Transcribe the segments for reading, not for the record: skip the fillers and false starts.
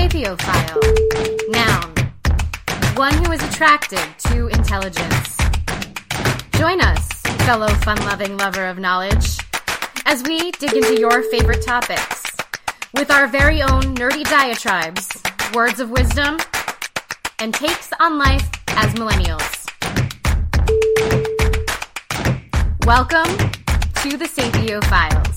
Sapiophile. Noun. One who is attracted to intelligence. Join us, fellow fun-loving lover of knowledge, as we dig into your favorite topics with our very own nerdy diatribes, words of wisdom, and takes on life as millennials. Welcome to the Sapiophiles.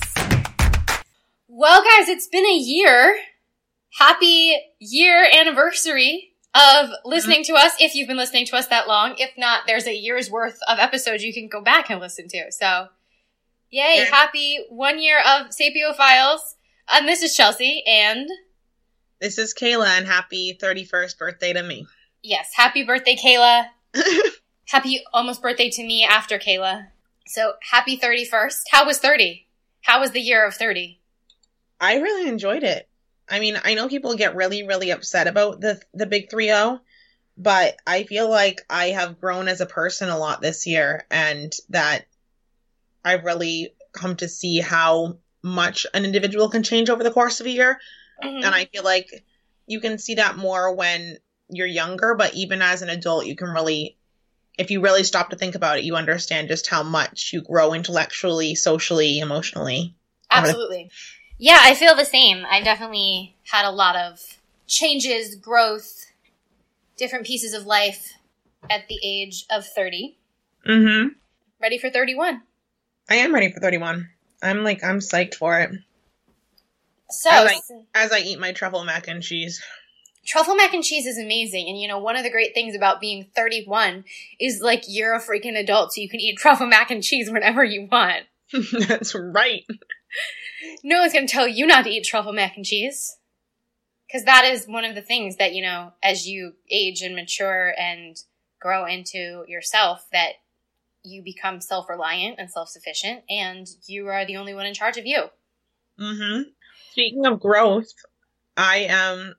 Well, guys, it's been a year. Happy year anniversary of listening to us, if you've been listening to us that long. If not, there's a year's worth of episodes you can go back and listen to. So, yay, happy 1 year of Sapiophiles. And this is Chelsea, and... This is Kayla, and happy 31st birthday to me. Yes, happy birthday, Kayla. Happy almost birthday to me after Kayla. So, happy 31st. How was 30? How was the year of 30? I really enjoyed it. I mean, I know people get really, really upset about the big 3-0, but I feel like I have grown as a person a lot this year, and that I've really come to see how much an individual can change over the course of a year. Mm-hmm. And I feel like you can see that more when you're younger, but even as an adult, you can really, if you really stop to think about it, you understand just how much you grow intellectually, socially, emotionally. Absolutely. Yeah, I feel the same. I definitely had a lot of changes, growth, different pieces of life at the age of 30. Mm-hmm. Ready for 31. I am ready for 31. I'm psyched for it. So, as I eat my truffle mac and cheese. Truffle mac and cheese is amazing. And, you know, one of the great things about being 31 is, like, you're a freaking adult, so you can eat truffle mac and cheese whenever you want. That's right. No one's going to tell you not to eat truffle mac and cheese. Because that is one of the things that, you know, as you age and mature and grow into yourself, that you become self-reliant and self-sufficient, and you are the only one in charge of you. Mm-hmm. Speaking of growth, I am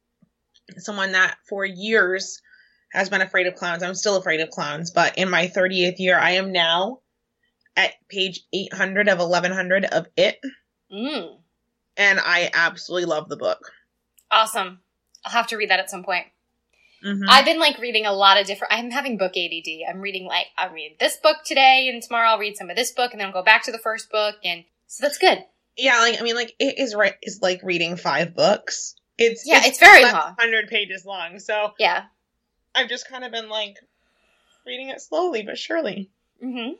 someone that for years has been afraid of clowns. I'm still afraid of clowns, but in my 38th year, I am now at page 800 of 1100 of It. Mm. And I absolutely love the book. Awesome. I'll have to read that at some point. Mm-hmm. I've been, reading a lot of different... I'm having book ADD. I'm reading, I'll read this book today, and tomorrow I'll read some of this book, and then I'll go back to the first book, and so that's good. Yeah, it is like reading 5 books. It's very long. 100 pages long, so... Yeah. I've just kind of been, reading it slowly but surely. Mm-hmm.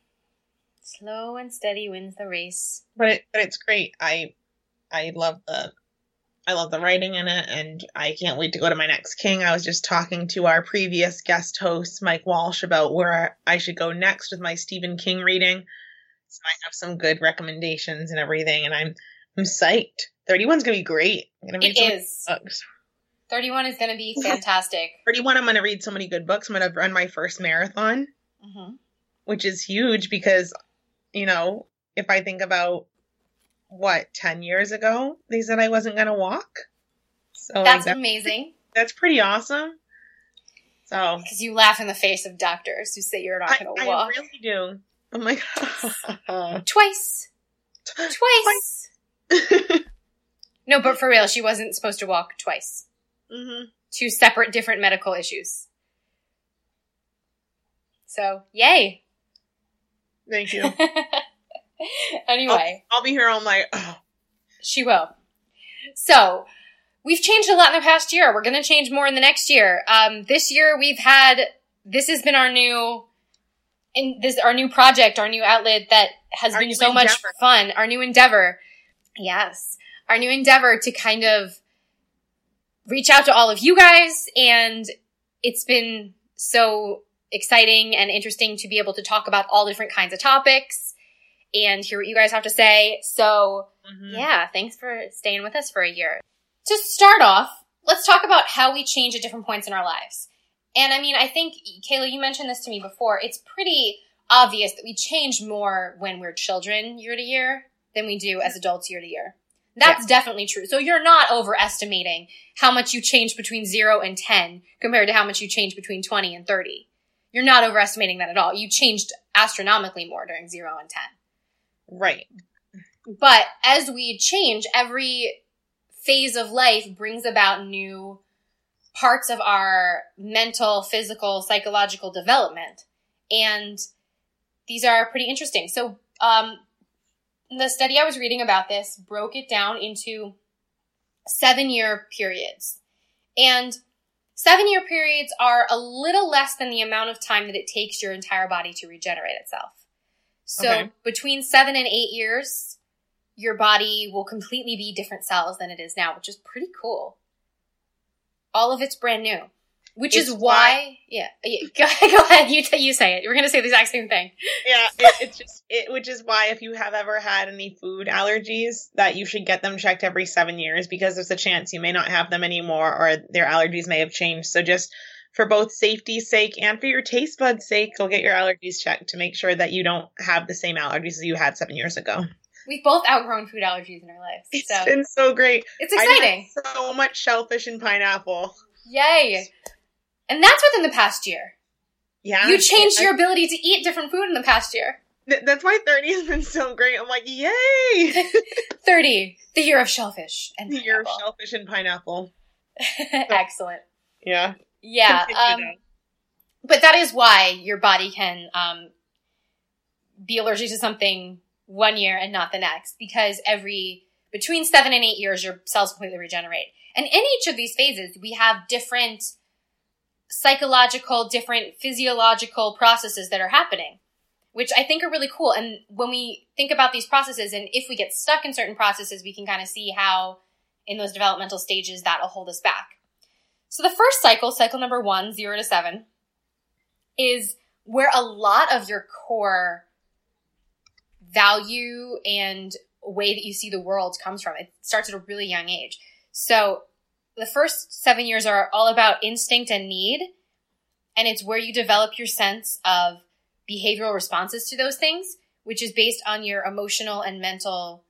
Slow and steady wins the race. But it's great. I love the writing in it, and I can't wait to go to my next king. I was just talking to our previous guest host, Mike Walsh, about where I should go next with my Stephen King reading. So I have some good recommendations and everything, and I'm psyched. 31's going to be great. I'm going to read it is. Books. 31 is going to be fantastic. 31, I'm going to read so many good books. I'm going to run my first marathon, which is huge because, you know, if I think about 10 years ago, they said I wasn't going to walk. So that's amazing. That's pretty awesome. So, because you laugh in the face of doctors who say you're not going to walk. I really do. Oh my God. Twice. No, but for real, she wasn't supposed to walk twice. Mm-hmm. 2 separate, different medical issues. So, yay. Thank you. Anyway. I'll be here all night. Oh. She will. So, we've changed a lot in the past year. We're going to change more in the next year. This year this has been our new project, our new outlet that has been so much fun. Our new endeavor. Yes. Our new endeavor to kind of reach out to all of you guys. And it's been so exciting and interesting to be able to talk about all different kinds of topics and hear what you guys have to say. So, yeah, thanks for staying with us for a year. To start off, let's talk about how we change at different points in our lives. And I mean, I think, Kayla, you mentioned this to me before. It's pretty obvious that we change more when we're children year to year than we do as adults year to year. That's definitely true. So you're not overestimating how much you change between 0 and 10 compared to how much you change between 20 and 30. You're not overestimating that at all. You changed astronomically more during 0 and 10. Right. But as we change, every phase of life brings about new parts of our mental, physical, psychological development. And these are pretty interesting. So the study I was reading about this broke it down into 7-year periods. And 7-year periods are a little less than the amount of time that it takes your entire body to regenerate itself. So between 7 and 8 years, your body will completely be different cells than it is now, which is pretty cool. All of it's brand new, which is why go ahead. You say it. We're going to say the exact same thing. Yeah. Which is why if you have ever had any food allergies, that you should get them checked every 7 years, because there's a chance you may not have them anymore, or their allergies may have changed. So just for both safety's sake and for your taste buds' sake, go get your allergies checked to make sure that you don't have the same allergies as you had 7 years ago. We've both outgrown food allergies in our lives. It's been so great. It's exciting. I had so much shellfish and pineapple. Yay. And that's within the past year. Yeah. You changed your ability to eat different food in the past year. That's why 30 has been so great. I'm like, yay! 30, the year of shellfish and pineapple. The year of shellfish and pineapple. Excellent. Yeah. Yeah. But that is why your body can be allergic to something 1 year and not the next, because between 7 and 8 years, your cells completely regenerate. And in each of these phases, we have different psychological, different physiological processes that are happening, which I think are really cool. And when we think about these processes, and if we get stuck in certain processes, we can kind of see how in those developmental stages that'll hold us back. So the first cycle number 1, 0 to 7, is where a lot of your core value and way that you see the world comes from. It starts at a really young age. So the first 7 years are all about instinct and need, and it's where you develop your sense of behavioral responses to those things, which is based on your emotional and mental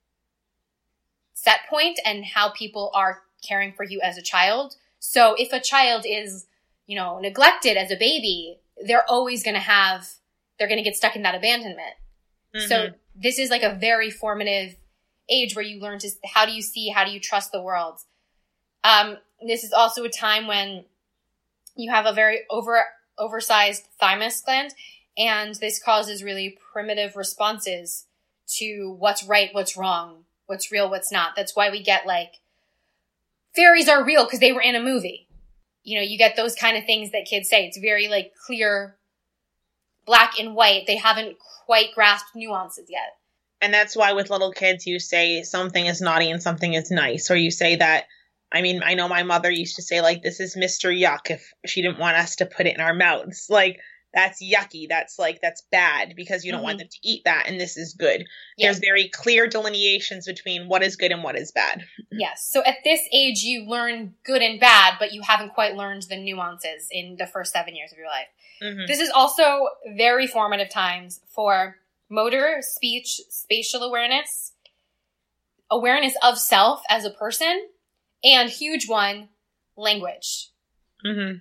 set point and how people are caring for you as a child. So if a child is, neglected as a baby, they're always going to get stuck in that abandonment. Mm-hmm. So this is like a very formative age where you learn how do you trust the world? This is also a time when you have a very oversized thymus gland, and this causes really primitive responses to what's right, what's wrong, what's real, what's not. That's why we get fairies are real because they were in a movie. You get those kind of things that kids say. It's very clear, black and white. They haven't quite grasped nuances yet. And that's why with little kids, you say something is naughty and something is nice. Or you say that, I know my mother used to say, this is Mr. Yuck if she didn't want us to put it in our mouths. That's yucky. That's bad because you don't want them to eat that. And this is good. Yeah. There's very clear delineations between what is good and what is bad. Yes. So at this age, you learn good and bad, but you haven't quite learned the nuances in the first 7 years of your life. Mm-hmm. This is also very formative times for motor, speech, spatial awareness of self as a person, and huge one, language. Mm-hmm.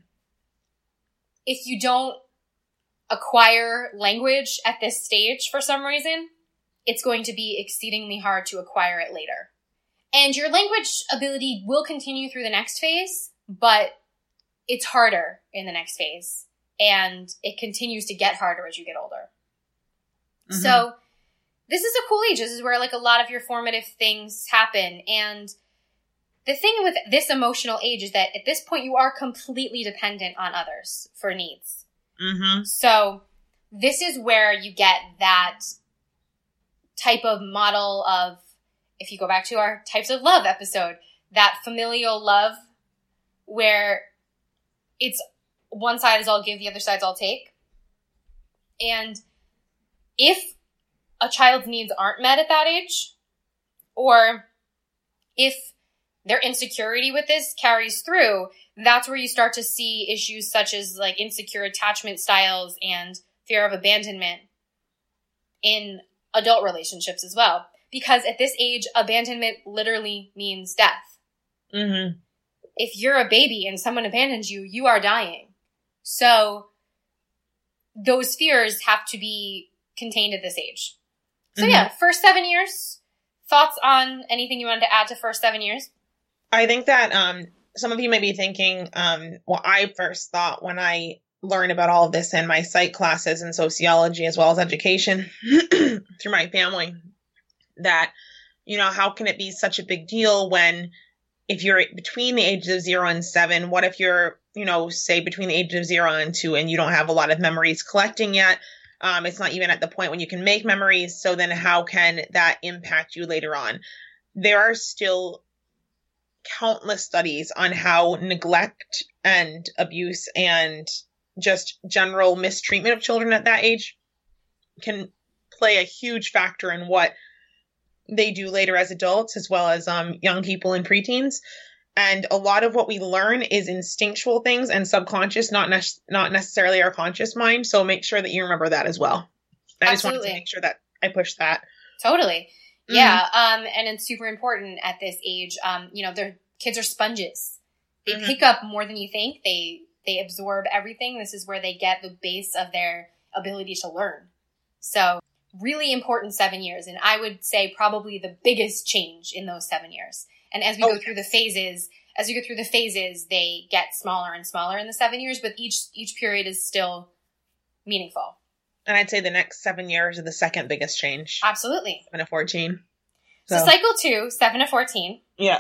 If you don't acquire language at this stage for some reason, it's going to be exceedingly hard to acquire it later. And your language ability will continue through the next phase, but it's harder in the next phase. And it continues to get harder as you get older. Mm-hmm. So this is a cool age. This is where a lot of your formative things happen. And the thing with this emotional age is that at this point you are completely dependent on others for needs. Mm-hmm. So this is where you get that type of model of, if you go back to our types of love episode, that familial love where it's one side is I'll give, the other side's I'll take. And if a child's needs aren't met at that age, or if their insecurity with this carries through, that's where you start to see issues such as insecure attachment styles and fear of abandonment in adult relationships as well. Because at this age, abandonment literally means death. Mm-hmm. If you're a baby and someone abandons you, you are dying. So those fears have to be contained at this age. So first 7 years. Thoughts on anything you wanted to add to first 7 years? I think that some of you may be thinking, what I first thought when I learned about all of this in my psych classes in sociology as well as education through my family, that, how can it be such a big deal when if you're between the ages of 0 and 7, what if you're, say between the ages of 0 and 2 and you don't have a lot of memories collecting yet? It's not even at the point when you can make memories. So then how can that impact you later on? There are still countless studies on how neglect and abuse and just general mistreatment of children at that age can play a huge factor in what they do later as adults, as well as young people and preteens. And a lot of what we learn is instinctual things and subconscious, not necessarily our conscious mind. So make sure that you remember that as well. I just wanted to make sure that I push that. Totally. Yeah. And it's super important at this age. Their kids are sponges. They pick up more than you think. They absorb everything. This is where they get the base of their ability to learn. So really important 7 years. And I would say probably the biggest change in those 7 years. And as we go through the phases, they get smaller and smaller in the 7 years, but each period is still meaningful. And I'd say the next 7 years are the second biggest change. Absolutely. 7 to 14. So cycle 2, 7 to 14. Yeah.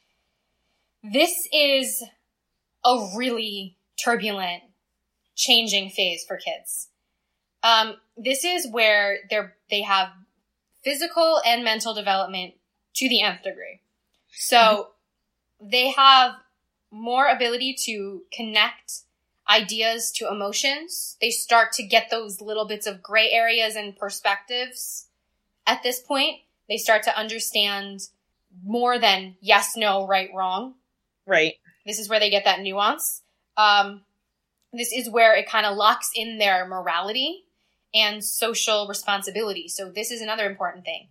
This is a really turbulent, changing phase for kids. This is where they have physical and mental development to the nth degree. So they have more ability to connect ideas to emotions. They start to get those little bits of gray areas and perspectives. At this point, they start to understand more than yes, no, right, wrong. Right. This is where they get that nuance. This is where it kind of locks in their morality and social responsibility. So this is another important thing.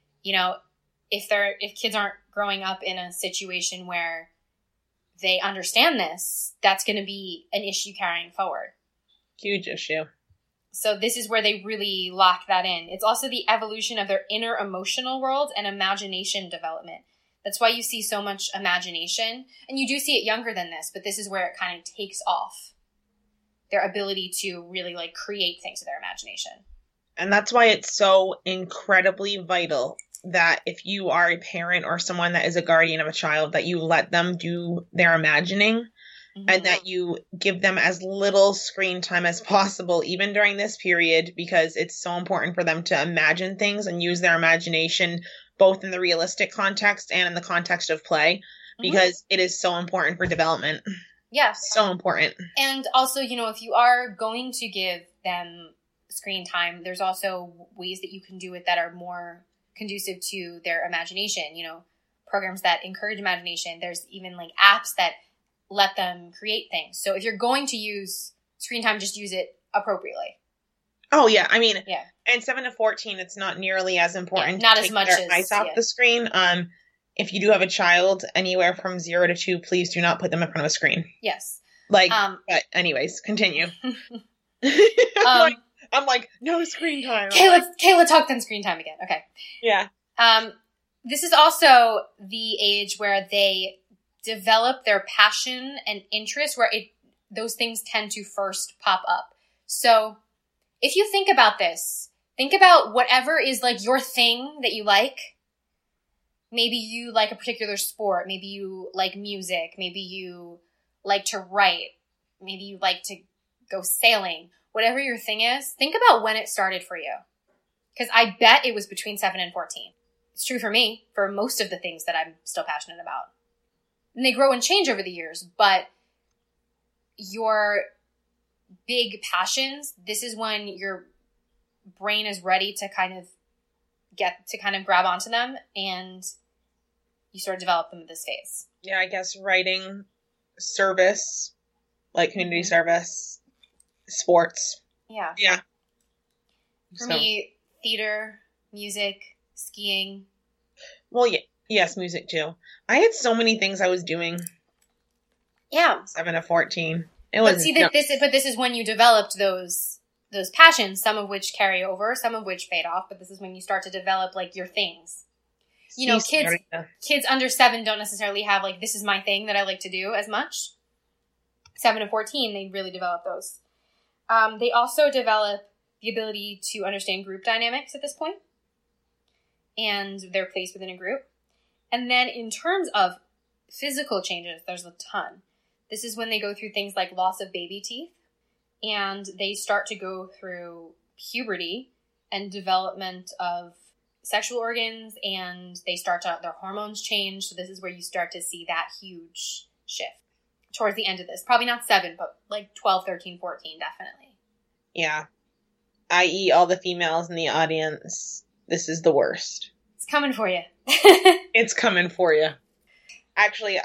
If kids aren't growing up in a situation where they understand this, that's going to be an issue carrying forward. Huge issue. So this is where they really lock that in. It's also the evolution of their inner emotional world and imagination development. That's why you see so much imagination. And you do see it younger than this, but this is where it kind of takes off. Their ability to really create things with their imagination. And that's why it's so incredibly vital that if you are a parent or someone that is a guardian of a child, that you let them do their imagining and that you give them as little screen time as possible, even during this period, because it's so important for them to imagine things and use their imagination both in the realistic context and in the context of play, because it is so important for development. Yeah. So important. And also, if you are going to give them screen time, there's also ways that you can do it that are more conducive to their imagination, programs that encourage imagination. There's even apps that let them create things. So if you're going to use screen time, just use it appropriately. Oh, yeah. I mean, and 7 to 14, it's not nearly as important. Not as much as eyes off the screen. If you do have a child anywhere from 0 to 2, please do not put them in front of a screen. Yes. But anyways, continue. I'm like, no screen time. Kayla talked on screen time again. Okay. Yeah. This is also the age where they develop their passion and interest, where those things tend to first pop up. So if you think about this, think about whatever is your thing that you like. Maybe you like a particular sport. Maybe you like music. Maybe you like to write. Maybe you like to go sailing. Whatever your thing is, think about when it started for you. Because I bet it was between 7 and 14. It's true for me, for most of the things that I'm still passionate about. And they grow and change over the years, but your big passions, this is when your brain is ready to kind of grab onto them, and you sort of develop them at this phase. Yeah, I guess writing, service, community service, sports. Yeah. Yeah. For me, theater, music, skiing. Well, yes, music too. I had so many things I was doing. Yeah. 7 to 14. This is when you developed those passions, some of which carry over, some of which fade off, but this is when you start to develop your things. you know, kids under 7 don't necessarily have, like, this is my thing that I like to do as much. 7 to 14, they really develop those. They also develop the ability to understand group dynamics at this point and their place within a group. And then in terms of physical changes, there's a ton. This is when they go through things like loss of baby teeth, and they start to go through puberty and development of sexual organs, and they start to, their hormones change. So this is where you start to see that huge shift towards the end of this. Probably not 7, but like 12, 13, 14, definitely. Yeah. I.e. all the females in the audience, this is the worst. It's coming for you. It's coming for you. Actually,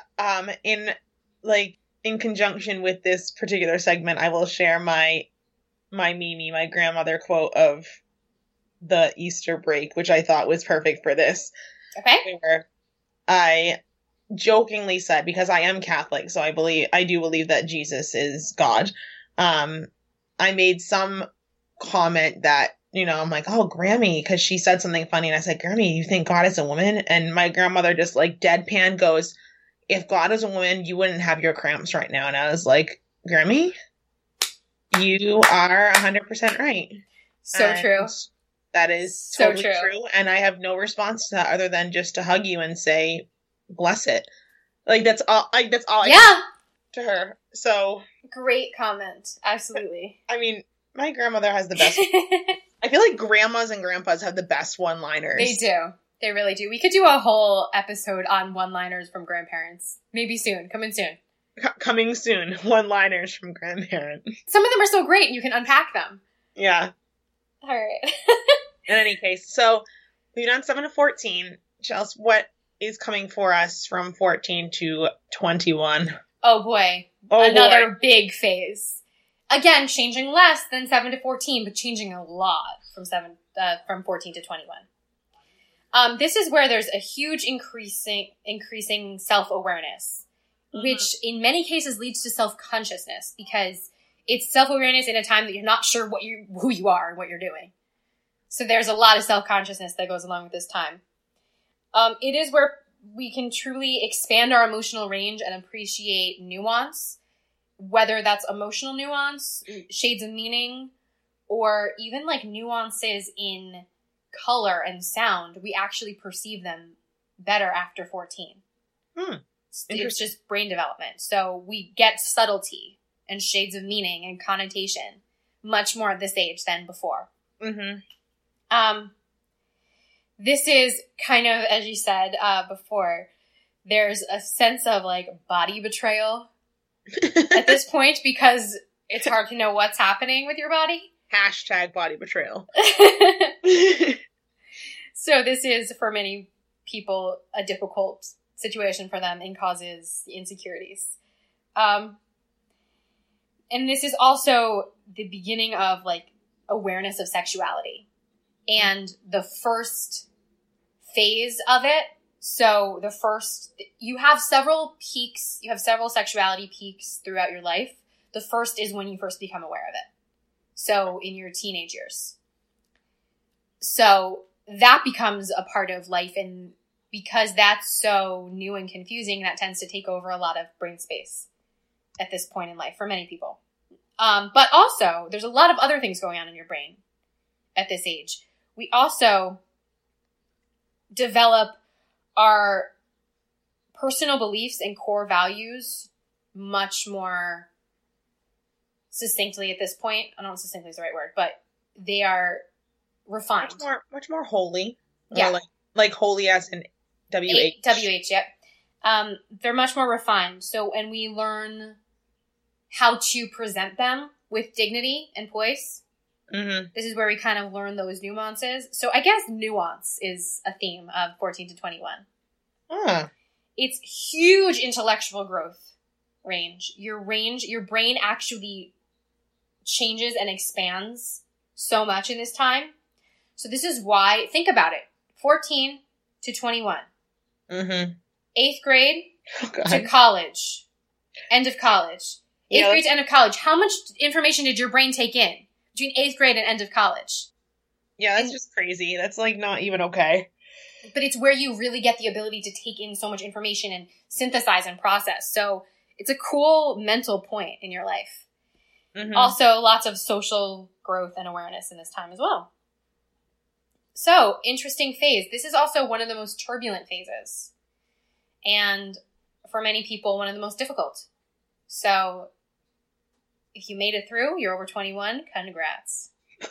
in conjunction with this particular segment, I will share my Mimi, my grandmother quote of the Easter break, which I thought was perfect for this. Okay. Where I jokingly said, because I am Catholic, so I do believe that Jesus is God. I made some comment that, you know, I'm like, oh, Grammy, because she said something funny, and I said, Grammy, you think God is a woman? And my grandmother just like deadpan goes, if God is a woman, you wouldn't have your cramps right now. And I was like, Grammy, you are 100% right. So true. That is totally true. And I have no response to that other than just to hug you and say, bless it. Like, that's all I to her. So. Great comment. Absolutely. I mean, my grandmother has the best. I feel like grandmas and grandpas have the best one-liners. They do. They really do. We could do a whole episode on one-liners from grandparents. Maybe soon. Coming soon. Coming soon. One-liners from grandparents. Some of them are so great, and you can unpack them. Yeah. All right. In any case, so we've done 7 to 14. Chelsea, what is coming for us from 14 to 21? Oh, boy. Another big phase. Again, changing less than 7 to 14, but changing a lot from 14 to 21. This is where there's a huge increasing self-awareness, which in many cases leads to self-consciousness, because it's self-awareness in a time that you're not sure who you are and what you're doing. So there's a lot of self-consciousness that goes along with this time. It is where we can truly expand our emotional range and appreciate nuance, whether that's emotional nuance, shades of meaning, or even like nuances in color and sound. We actually perceive them better after 14. It's just brain development. So we get subtlety and shades of meaning and connotation much more at this age than before. This is kind of, as you said before, there's a sense of like body betrayal at this point, because it's hard to know what's happening with your body. Hashtag body betrayal. So this is, for many people, a difficult situation for them and causes insecurities. And this is also the beginning of like awareness of sexuality and the first phase of it. So you have several peaks, you have several sexuality peaks throughout your life. The first is when you first become aware of it. So in your teenage years. So that becomes a part of life, and because that's so new and confusing, that tends to take over a lot of brain space at this point in life for many people. But also, there's a lot of other things going on in your brain at this age. We also develop our personal beliefs and core values much more succinctly at this point. I don't know if succinctly is the right word, but they are refined. Much more holy. Yeah. Like holy as in WH. WH, yep. They're much more refined. So, and we learn how to present them with dignity and poise. This is where we kind of learn those nuances. So I guess nuance is a theme of 14 to 21. It's huge intellectual growth range. Your brain actually changes and expands so much in this time. So this is why, think about it, 14 to 21. 8th grade to college. End of college. 8th grade to end of college. How much information did your brain take in between 8th grade and end of college? Yeah, that's just crazy. That's like not even okay. but it's where you really get the ability to take in so much information and synthesize and process. So it's a cool mental point in your life. Mm-hmm. Also, lots of social growth and awareness in this time as well. So, interesting phase. This is also one of the most turbulent phases. And for many people, one of the most difficult. So, if you made it through, you're over 21, congrats.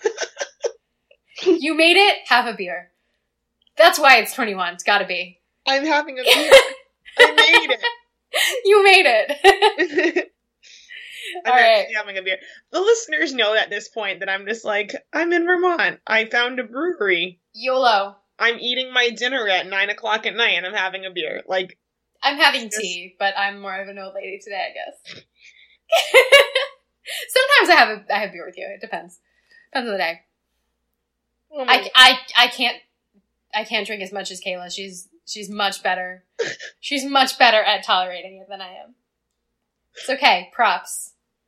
You made it, have a beer. That's why it's 21. It's gotta be. I'm having a beer. I made it. You made it. I'm actually having a beer. The listeners know at this point that I'm just like, I'm in Vermont. I found a brewery. YOLO. I'm eating my dinner at 9 o'clock at night and I'm having a beer. Like, I'm having tea, but I'm more of an old lady today, I guess. Sometimes I have beer with you. It depends. Depends on the day. Oh I can't drink as much as Kayla. She's much better. She's much better at tolerating it than I am. It's okay. Props.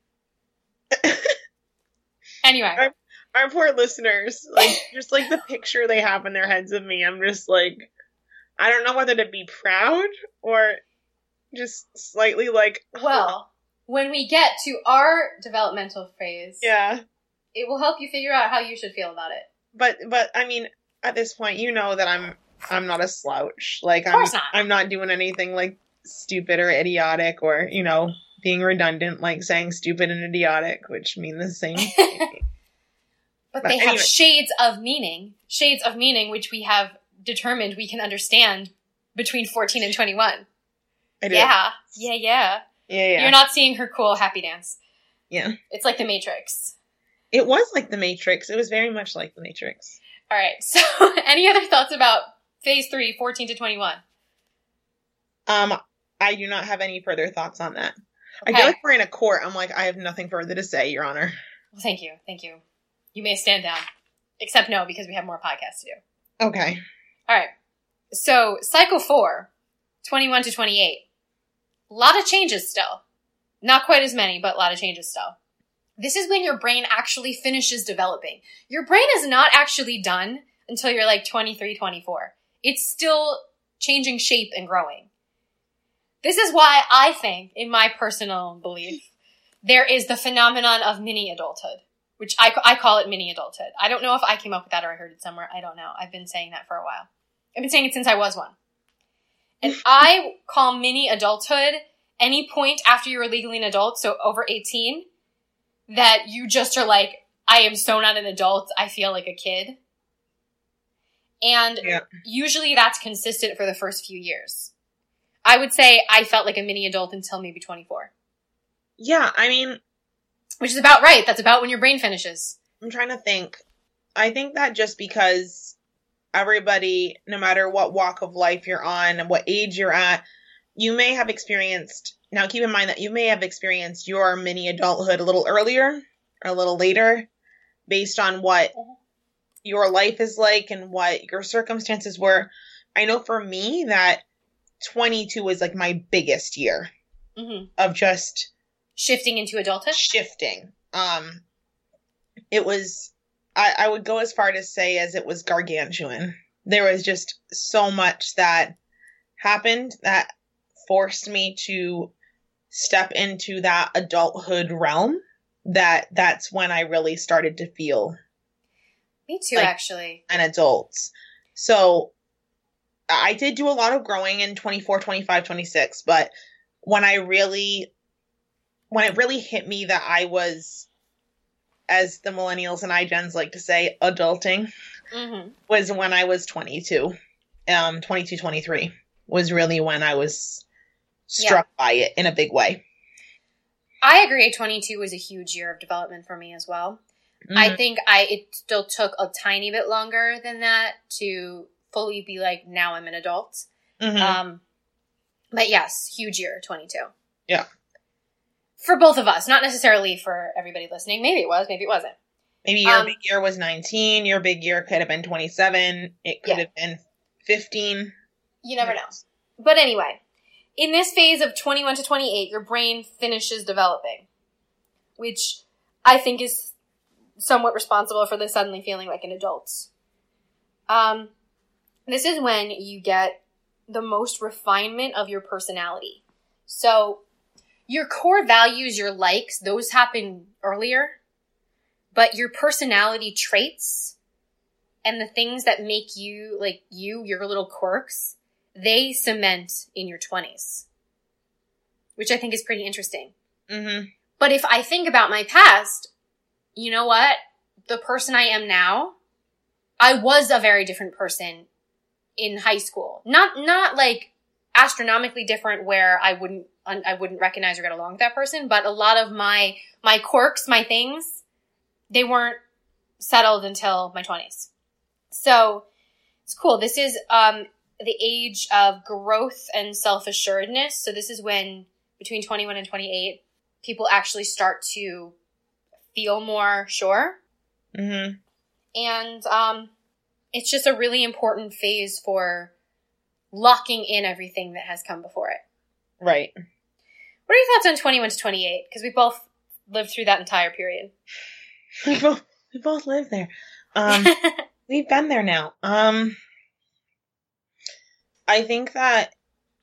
Anyway. Our poor listeners, like, just like the picture they have in their heads of me, I'm just like, I don't know whether to be proud or just slightly like, well, when we get to our developmental phase, yeah, it will help you figure out how you should feel about it. But I mean, at this point, you know that I'm not a slouch. Like, I'm not doing anything like stupid or idiotic or, you know, being redundant, like saying stupid and idiotic, which mean the same thing. But they have shades of meaning, which we have determined we can understand between 14 and 21. I do. Yeah. You're not seeing her cool happy dance. Yeah. It's like The Matrix. It was like The Matrix. It was very much like The Matrix. All right. So any other thoughts about phase 3, 14 to 21? I do not have any further thoughts on that. Okay. I feel like we're in a court. I'm like, I have nothing further to say, Your Honor. Well, thank you. You may stand down. Except no, because we have more podcasts to do. Okay. All right. So, cycle 4, 21 to 28. A lot of changes still. Not quite as many, but a lot of changes still. This is when your brain actually finishes developing. Your brain is not actually done until you're like 23, 24. It's still changing shape and growing. This is why I think, in my personal belief, there is the phenomenon of mini adulthood, which I call it mini adulthood. I don't know if I came up with that or I heard it somewhere. I don't know. I've been saying that for a while. I've been saying it since I was one. And I call mini adulthood any point after you're legally an adult, so over 18, that you just are like, I am so not an adult, I feel like a kid. And usually that's consistent for the first few years. I would say I felt like a mini adult until maybe 24. Yeah, I mean... Which is about right. That's about when your brain finishes. I'm trying to think. I think that just because everybody, no matter what walk of life you're on and what age you're at, you may have experienced... Now, keep in mind that you may have experienced your mini adulthood a little earlier or a little later based on what your life is like and what your circumstances were. I know for me that 22 was like my biggest year of just... Shifting into adulthood? Shifting. It was... I would go as far to say as it was gargantuan. There was just so much that happened that forced me to step into that adulthood realm. That's when I really started to feel... Me too, like actually. An adult. So I did do a lot of growing in 24, 25, 26, but when it really hit me that I was, as the millennials and iGens like to say, adulting, was when I was 22. 22, 23 was really when I was struck by it in a big way. I agree. 22 was a huge year of development for me as well. I think it still took a tiny bit longer than that to fully be like, now I'm an adult. But yes, huge year, 22. Yeah. For both of us, not necessarily for everybody listening. Maybe it was, maybe it wasn't. Maybe your big year was 19. Your big year could have been 27. It could have been 15. You never know. But anyway, in this phase of 21 to 28, your brain finishes developing, which I think is somewhat responsible for the suddenly feeling like an adult. This is when you get the most refinement of your personality. So your core values, your likes, those happen earlier, but your personality traits and the things that make you, like your little quirks, they cement in your 20s, which I think is pretty interesting. Mm-hmm. But if I think about my past, you know what? The person I am now, I was a very different person in high school. Not like astronomically different where I wouldn't recognize or get along with that person, but a lot of my quirks, my things, they weren't settled until my 20s. So it's cool. This is the age of growth and self-assuredness. So this is when between 21 and 28, people actually start to feel more sure. Mm-hmm. And it's just a really important phase for locking in everything that has come before it. Right. What are your thoughts on 21 to 28? Because we both lived through that entire period. We both lived there. We've been there now. I think that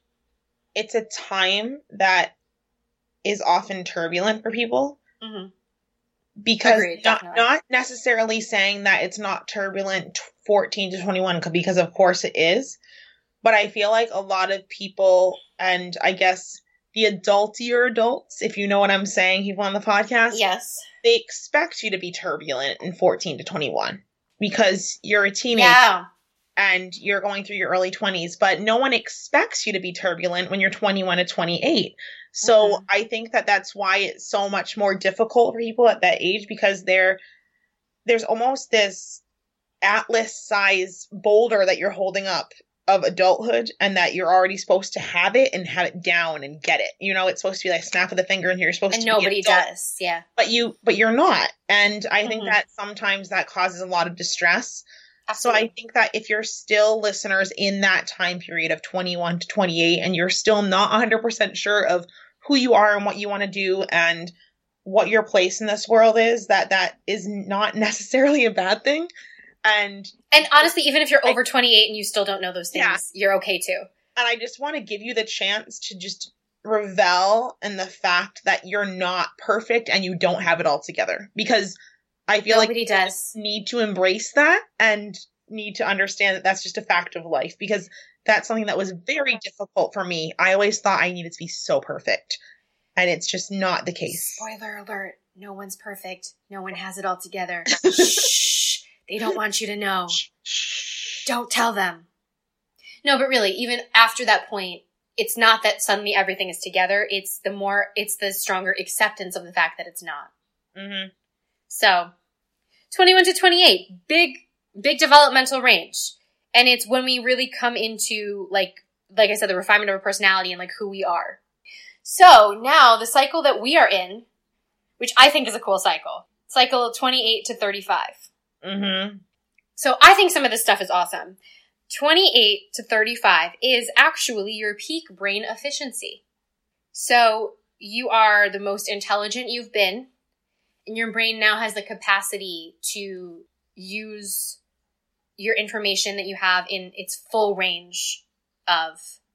it's a time that is often turbulent for people. Mm-hmm. Because Agreed, not necessarily saying that it's not turbulent 14 to 21, because of course it is. But I feel like a lot of people, and I guess the adultier adults, if you know what I'm saying, people on the podcast. Yes. They expect you to be turbulent in 14 to 21 because you're a teenager. Yeah. And you're going through your early 20s, but no one expects you to be turbulent when you're 21 to 28. So I think that that's why it's so much more difficult for people at that age, because there's almost this atlas-size boulder that you're holding up of adulthood, and that you're already supposed to have it and have it down and get it. You know, it's supposed to be like snap of the finger, and you're supposed and to. And nobody does, yeah. But you're not, and I think that sometimes that causes a lot of distress. Absolutely. So I think that if you're still listeners in that time period of 21 to 28 and you're still not 100% sure of who you are and what you want to do and what your place in this world is, that is not necessarily a bad thing. And honestly, even if you're over 28 and you still don't know those things, you're okay too. And I just want to give you the chance to just revel in the fact that you're not perfect and you don't have it all together, because I feel nobody does. Need to embrace that and need to understand that that's just a fact of life, because that's something that was very difficult for me. I always thought I needed to be so perfect, and it's just not the case. Spoiler alert. No one's perfect. No one has it all together. Shh. They don't want you to know. Shh. Don't tell them. No, but really, even after that point, it's not that suddenly everything is together. It's the stronger acceptance of the fact that it's not. Mm-hmm. So, 21 to 28, big developmental range. And it's when we really come into, like I said, the refinement of our personality and like who we are. So now the cycle that we are in, which I think is a cool cycle 28 to 35. Mm-hmm. So I think some of this stuff is awesome. 28 to 35 is actually your peak brain efficiency. So you are the most intelligent you've been, and your brain now has the capacity to use your information that you have in its full range of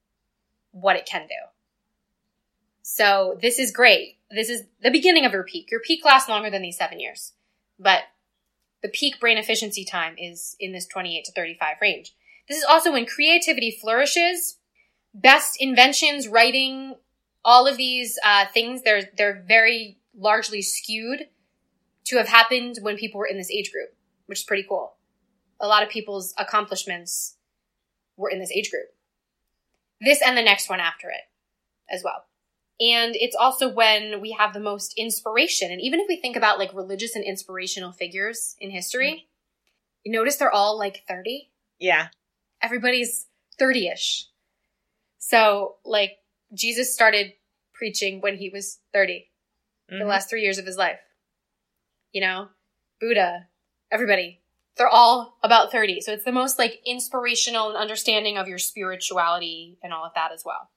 what it can do. So this is great. This is the beginning of your peak. Your peak lasts longer than these 7 years, but the peak brain efficiency time is in this 28 to 35 range. This is also when creativity flourishes. Best inventions, writing, all of these things, they're very largely skewed to have happened when people were in this age group, which is pretty cool. A lot of people's accomplishments were in this age group. This and the next one after it as well. And it's also when we have the most inspiration. And even if we think about like religious and inspirational figures in history, you notice they're all like 30? Yeah. Everybody's 30-ish. So like Jesus started preaching when he was 30, the last 3 years of his life. You know, Buddha, everybody, they're all about 30. So it's the most like inspirational and understanding of your spirituality and all of that as well.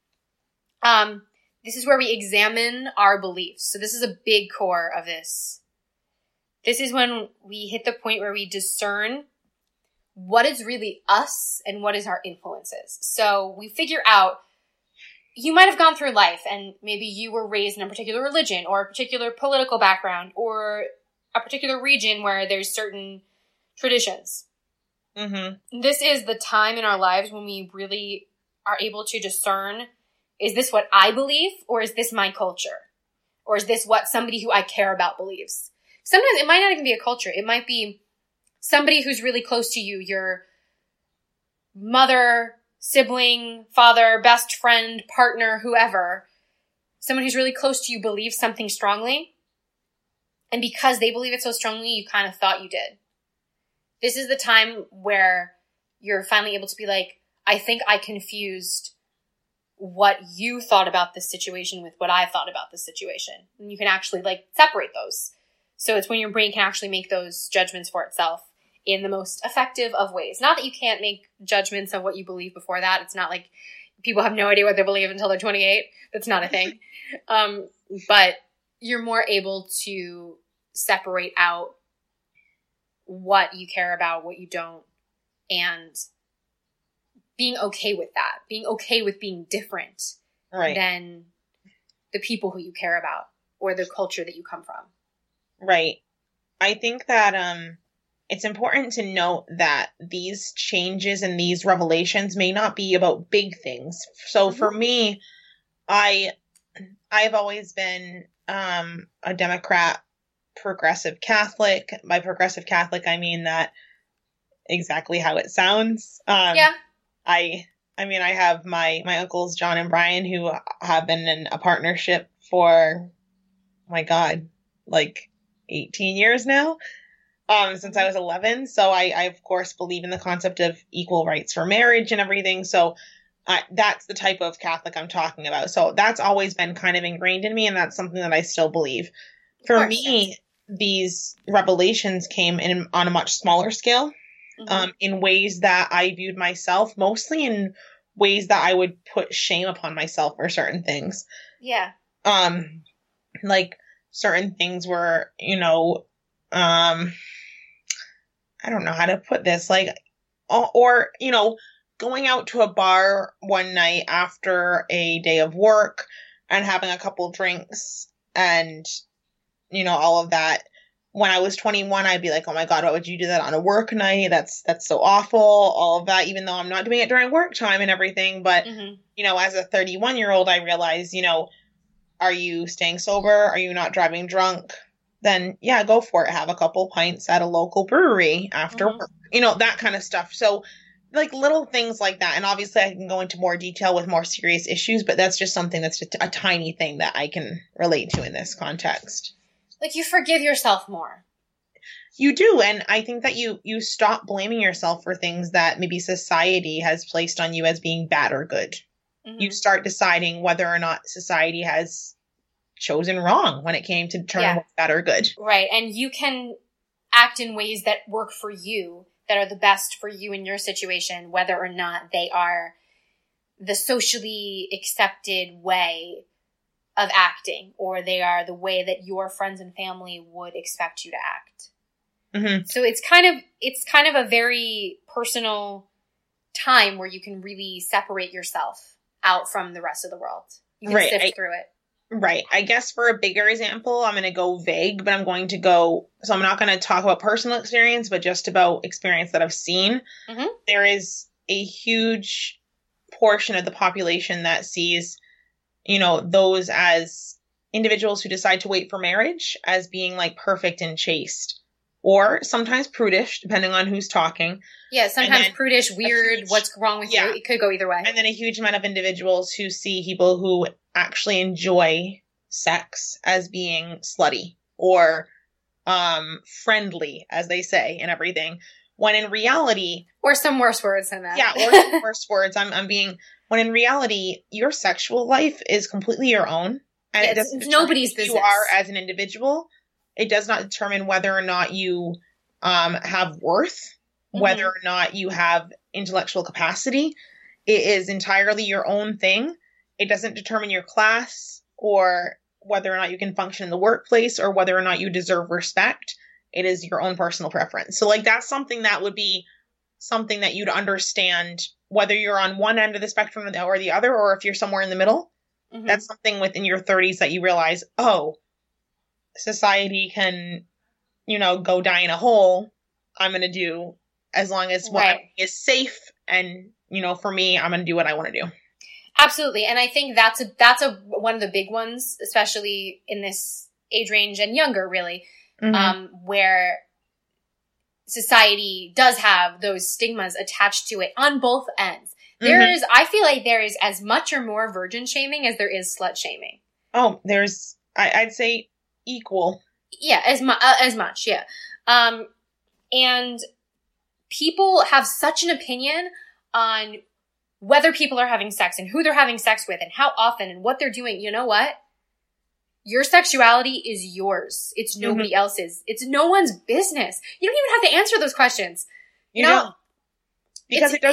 This is where we examine our beliefs. So this is a big core of this. This is when we hit the point where we discern what is really us and what is our influences. So we figure out, you might have gone through life and maybe you were raised in a particular religion or a particular political background or a particular region where there's certain traditions. Mm-hmm. This is the time in our lives when we really are able to discern, is this what I believe or is this my culture? Or is this what somebody who I care about believes? Sometimes it might not even be a culture. It might be somebody who's really close to you, your mother, sibling, father, best friend, partner, whoever. Someone who's really close to you believes something strongly. And because they believe it so strongly, you kind of thought you did. This is the time where you're finally able to be like, I think I confused what you thought about this situation with what I thought about this situation. And you can actually like separate those. So it's when your brain can actually make those judgments for itself in the most effective of ways. Not that you can't make judgments of what you believe before that. It's not like people have no idea what they believe until they're 28. That's not a thing. But you're more able to separate out what you care about, what you don't, and being okay with that. Being okay with being different than the people who you care about or the culture that you come from. Right. I think that it's important to note that these changes and these revelations may not be about big things. So for me, I've always been a Democrat, progressive Catholic. By progressive Catholic, I mean that exactly how it sounds. I have my uncles, John and Brian, who have been in a partnership for, my God, like 18 years now, since I was 11. So I of course believe in the concept of equal rights for marriage and everything. So that's the type of Catholic I'm talking about. So that's always been kind of ingrained in me, and that's something that I still believe. For me, these revelations came in on a much smaller scale, in ways that I viewed myself, mostly in ways that I would put shame upon myself for certain things. Yeah. Like certain things were, I don't know how to put this, like, or, going out to a bar one night after a day of work and having a couple drinks and, all of that. When I was 21, I'd be like, oh my God, why would you do that on a work night? That's so awful. All of that, even though I'm not doing it during work time and everything. But, as a 31-year-old, I realized, are you staying sober? Are you not driving drunk? Then yeah, go for it. Have a couple pints at a local brewery after work, that kind of stuff. So like little things like that. And obviously I can go into more detail with more serious issues, but that's just something that's just a tiny thing that I can relate to in this context. Like you forgive yourself more. You do. And I think that you stop blaming yourself for things that maybe society has placed on you as being bad or good. You start deciding whether or not society has chosen wrong when it came to determine what's bad or good. Right. And you can act in ways that work for you, that are the best for you in your situation, whether or not they are the socially accepted way of acting, or they are the way that your friends and family would expect you to act. So it's kind of a very personal time where you can really separate yourself out from the rest of the world. You can sift through it. Right. I guess for a bigger example, I'm going to go vague, but I'm going to go, so I'm not going to talk about personal experience, but just about experience that I've seen. There is a huge portion of the population that sees, those as individuals who decide to wait for marriage as being like perfect and chaste, or sometimes prudish, depending on who's talking. Yeah, sometimes prudish, weird, what's wrong with you? It could go either way. And then a huge amount of individuals who see people who actually enjoy sex as being slutty or friendly, as they say, and everything. When in reality... Or some worse words than that. Yeah, or some worse words. When in reality, your sexual life is completely your own. And it doesn't determine nobody's business. Who you are as an individual. It does not determine whether or not you have worth, whether or not you have intellectual capacity. It is entirely your own thing. It doesn't determine your class or whether or not you can function in the workplace or whether or not you deserve respect. It is your own personal preference. So like that's something that would be something that you'd understand, whether you're on one end of the spectrum or the other, or if you're somewhere in the middle. Mm-hmm. That's something within your 30s that you realize, oh, society can, go die in a hole. I'm going to do, as long as what is safe, and, for me, I'm going to do what I want to do. Absolutely. And I think that's one of the big ones, especially in this age range and younger, really, where society does have those stigmas attached to it on both ends. I feel like there is as much or more virgin shaming as there is slut shaming. Oh, I'd say equal. Yeah, as much, yeah. And people have such an opinion on whether people are having sex and who they're having sex with and how often and what they're doing. You know what? Your sexuality is yours. It's nobody else's. It's no one's business. You don't even have to answer those questions. You know? Because it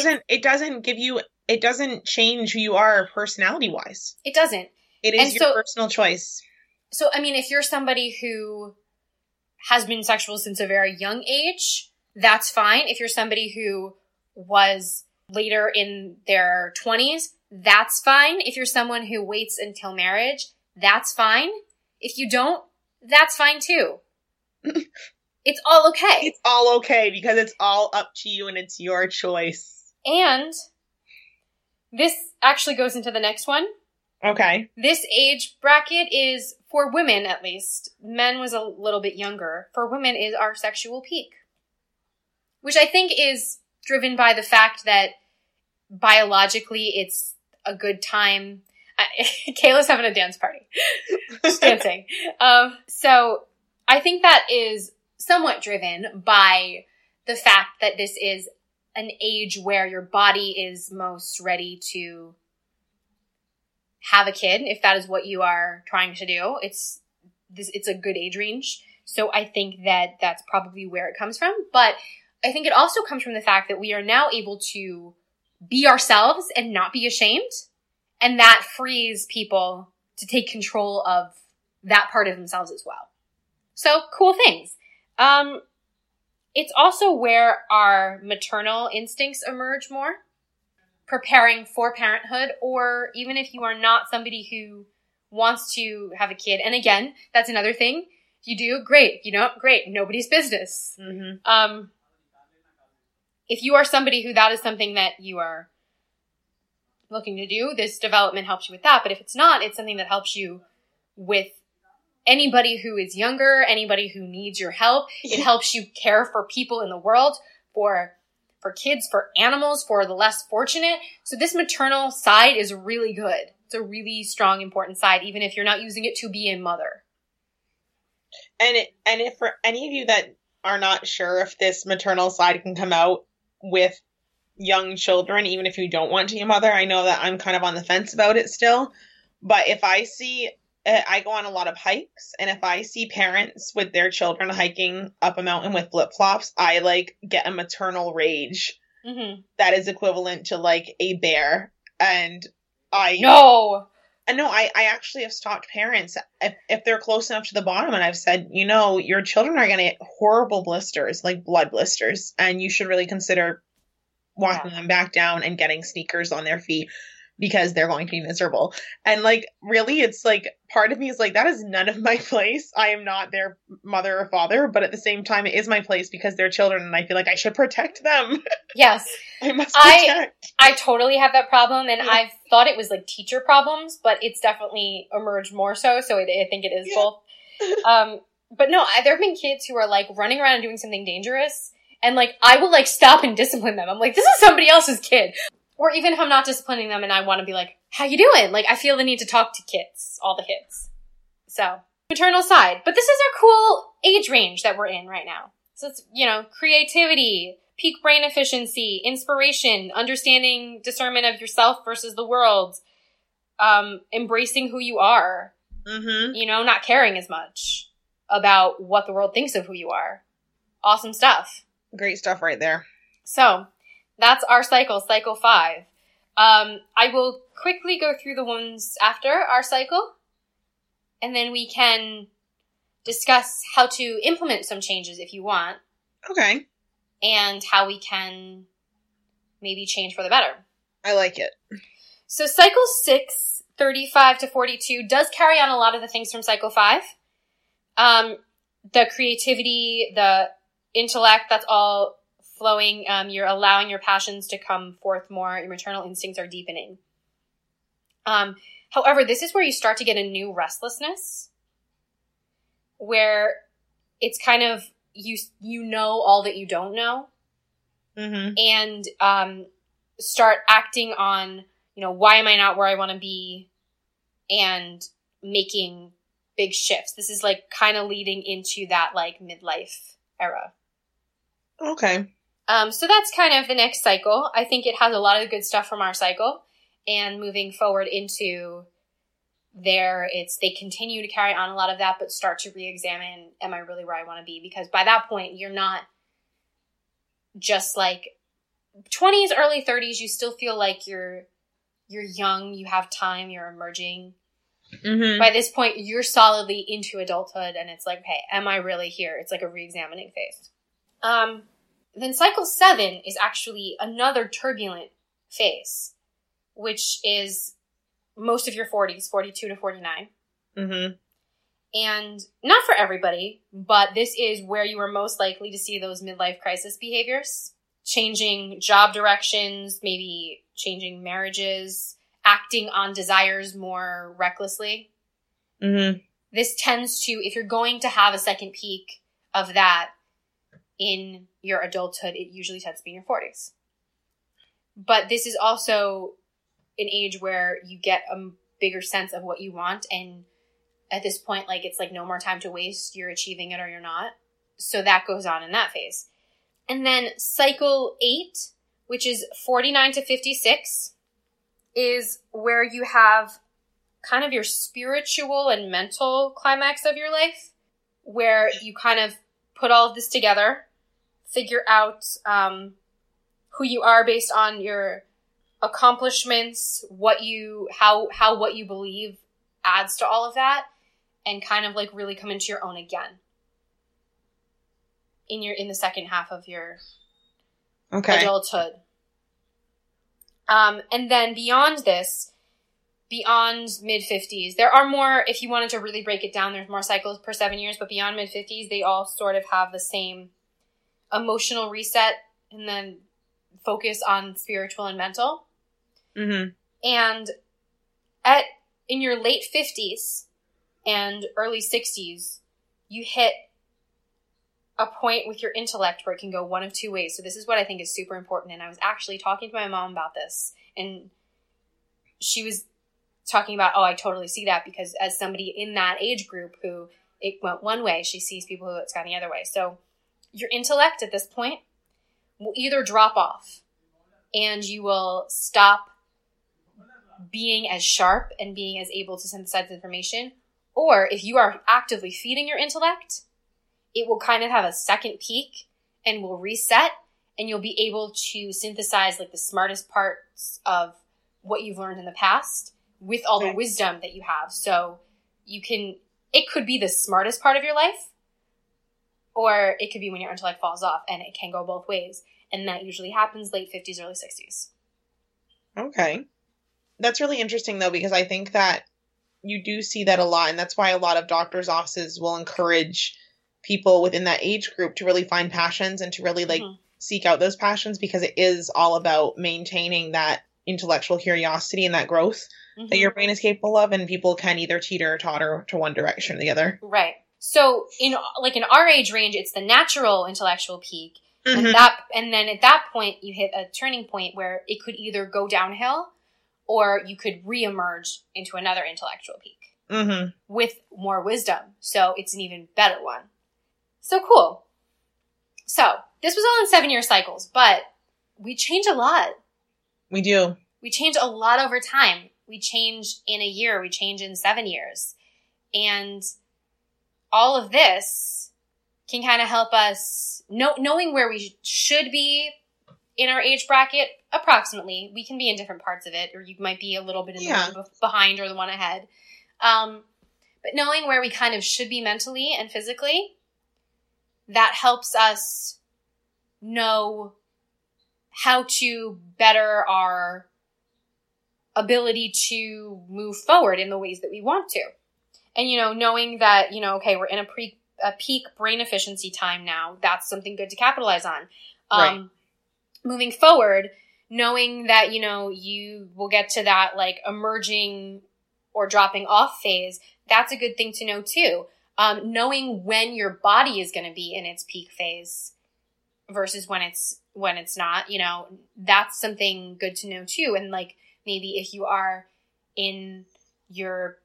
doesn't change who you are personality-wise. It doesn't. It is your personal choice. So, I mean, if you're somebody who has been sexual since a very young age, that's fine. If you're somebody who was later in their 20s, that's fine. If you're someone who waits until marriage, that's fine. If you don't, that's fine too. It's all okay. It's all okay because it's all up to you and it's your choice. And this actually goes into the next one. Okay. This age bracket is, for women at least, men was a little bit younger. For women is our sexual peak. Which I think is driven by the fact that biologically it's a good time. Kayla's having a dance party. She's dancing. So I think that is somewhat driven by the fact that this is an age where your body is most ready to have a kid, if that is what you are trying to do. It's a good age range. So I think that that's probably where it comes from. But I think it also comes from the fact that we are now able to be ourselves and not be ashamed. And that frees people to take control of that part of themselves as well. So cool things. It's also where our maternal instincts emerge more, preparing for parenthood, or even if you are not somebody who wants to have a kid. And again, that's another thing. You do, great. You don't, great. Nobody's business. Mm-hmm. If you are somebody who that is something that you are looking to do, this development helps you with that. But if it's not, it's something that helps you with anybody who is younger, anybody who needs your help. It helps you care for people in the world, for kids, for animals, for the less fortunate. So this maternal side is really good. It's a really strong, important side, even if you're not using it to be a mother. And if for any of you that are not sure if this maternal side can come out with young children, even if you don't want to be a mother, I know that I'm kind of on the fence about it still. But if I go on a lot of hikes, and if I see parents with their children hiking up a mountain with flip-flops, I get a maternal rage that is equivalent to a bear. And I actually have stopped parents if they're close enough to the bottom, and I've said, your children are going to get horrible blisters, like blood blisters, and you should really consider walking them back down and getting sneakers on their feet, because they're going to be miserable. And really, it's part of me is that is none of my place. I am not their mother or father, but at the same time, it is my place because they're children, and I feel like I should protect them. Yes. I must protect. I totally have that problem, and I've thought it was teacher problems, but it's definitely emerged more so I think it is both. But no, there have been kids who are running around and doing something dangerous, and I will stop and discipline them. I'm this is somebody else's kid. Or even if I'm not disciplining them and I want to be how you doing? I feel the need to talk to kids, all the kids. So, maternal side. But this is our cool age range that we're in right now. So it's, creativity, peak brain efficiency, inspiration, understanding discernment of yourself versus the world, embracing who you are, not caring as much about what the world thinks of who you are. Awesome stuff. Great stuff right there. So, that's our cycle 5. I will quickly go through the ones after our cycle, and then we can discuss how to implement some changes if you want. Okay. And how we can maybe change for the better. I like it. So cycle 6, 35 to 42, does carry on a lot of the things from cycle 5. The creativity, the intellect, that's all flowing. You're allowing your passions to come forth more. Your maternal instincts are deepening. However, this is where you start to get a new restlessness, where it's kind of, you know all that you don't know, and start acting on, why am I not where I want to be, and making big shifts. This is like kind of leading into that like midlife era. Okay. So that's kind of the next cycle. I think it has a lot of good stuff from our cycle, and moving forward into they continue to carry on a lot of that, but start to re-examine, am I really where I want to be? Because by that point, you're not just like 20s, early 30s, you still feel like you're young, you have time, you're emerging. By this point, you're solidly into adulthood, and it's like, hey, am I really here? It's like a re-examining phase. Then cycle 7 is actually another turbulent phase, which is most of your 40s, 42 to 49. And not for everybody, but this is where you are most likely to see those midlife crisis behaviors. Changing job directions, maybe changing marriages, acting on desires more recklessly. This tends to, if you're going to have a second peak of that in your adulthood, it usually tends to be in your 40s. But this is also an age where you get a bigger sense of what you want, and at this point, like, it's like no more time to waste. You're achieving it or you're not. So that goes on in that phase. And then cycle 8, which is 49 to 56, is where you have kind of your spiritual and mental climax of your life, where you kind of put all of this together, figure out who you are based on your accomplishments, what you believe adds to all of that, and kind of like really come into your own again in the second half of your adulthood. And then beyond this, beyond mid-50s, there are more, if you wanted to really break it down, there's more cycles per 7 years, but beyond mid-50s, they all sort of have the same emotional reset and then focus on spiritual and mental. And in your late 50s and early 60s, you hit a point with your intellect where it can go one of two ways. So this is what I think is super important. And I was actually talking to my mom about this, and she was talking about, I totally see that, because as somebody in that age group who it went one way, she sees people who it's gone the other way. So your intellect at this point will either drop off and you will stop being as sharp and being as able to synthesize information, or if you are actively feeding your intellect, it will kind of have a second peak and will reset, and you'll be able to synthesize like the smartest parts of what you've learned in the past with all the wisdom that you have. So it could be the smartest part of your life, or it could be when your intellect falls off, and it can go both ways. And that usually happens late 50s, early 60s. Okay. That's really interesting, though, because I think that you do see that a lot, and that's why a lot of doctors' offices will encourage people within that age group to really find passions and to really seek out those passions, because it is all about maintaining that intellectual curiosity and that growth that your brain is capable of, and people can either teeter or totter to one direction or the other. Right. So in our age range, it's the natural intellectual peak, and then at that point you hit a turning point where it could either go downhill or you could reemerge into another intellectual peak with more wisdom. So it's an even better one. So cool. So this was all in 7-year cycles, but we change a lot. We do. We change a lot over time. We change in a year. We change in 7 years. And all of this can kind of help us knowing where we should be in our age bracket, approximately. We can be in different parts of it, or you might be a little bit in the one behind or the one ahead. But knowing where we kind of should be mentally and physically, that helps us know how to better our ability to move forward in the ways that we want to. And, knowing that, okay, we're in a peak brain efficiency time now, that's something good to capitalize on. Right. Moving forward, knowing that, you will get to that like emerging or dropping off phase, that's a good thing to know too. Knowing when your body is going to be in its peak phase versus when it's not, that's something good to know too. And like, maybe if you are in your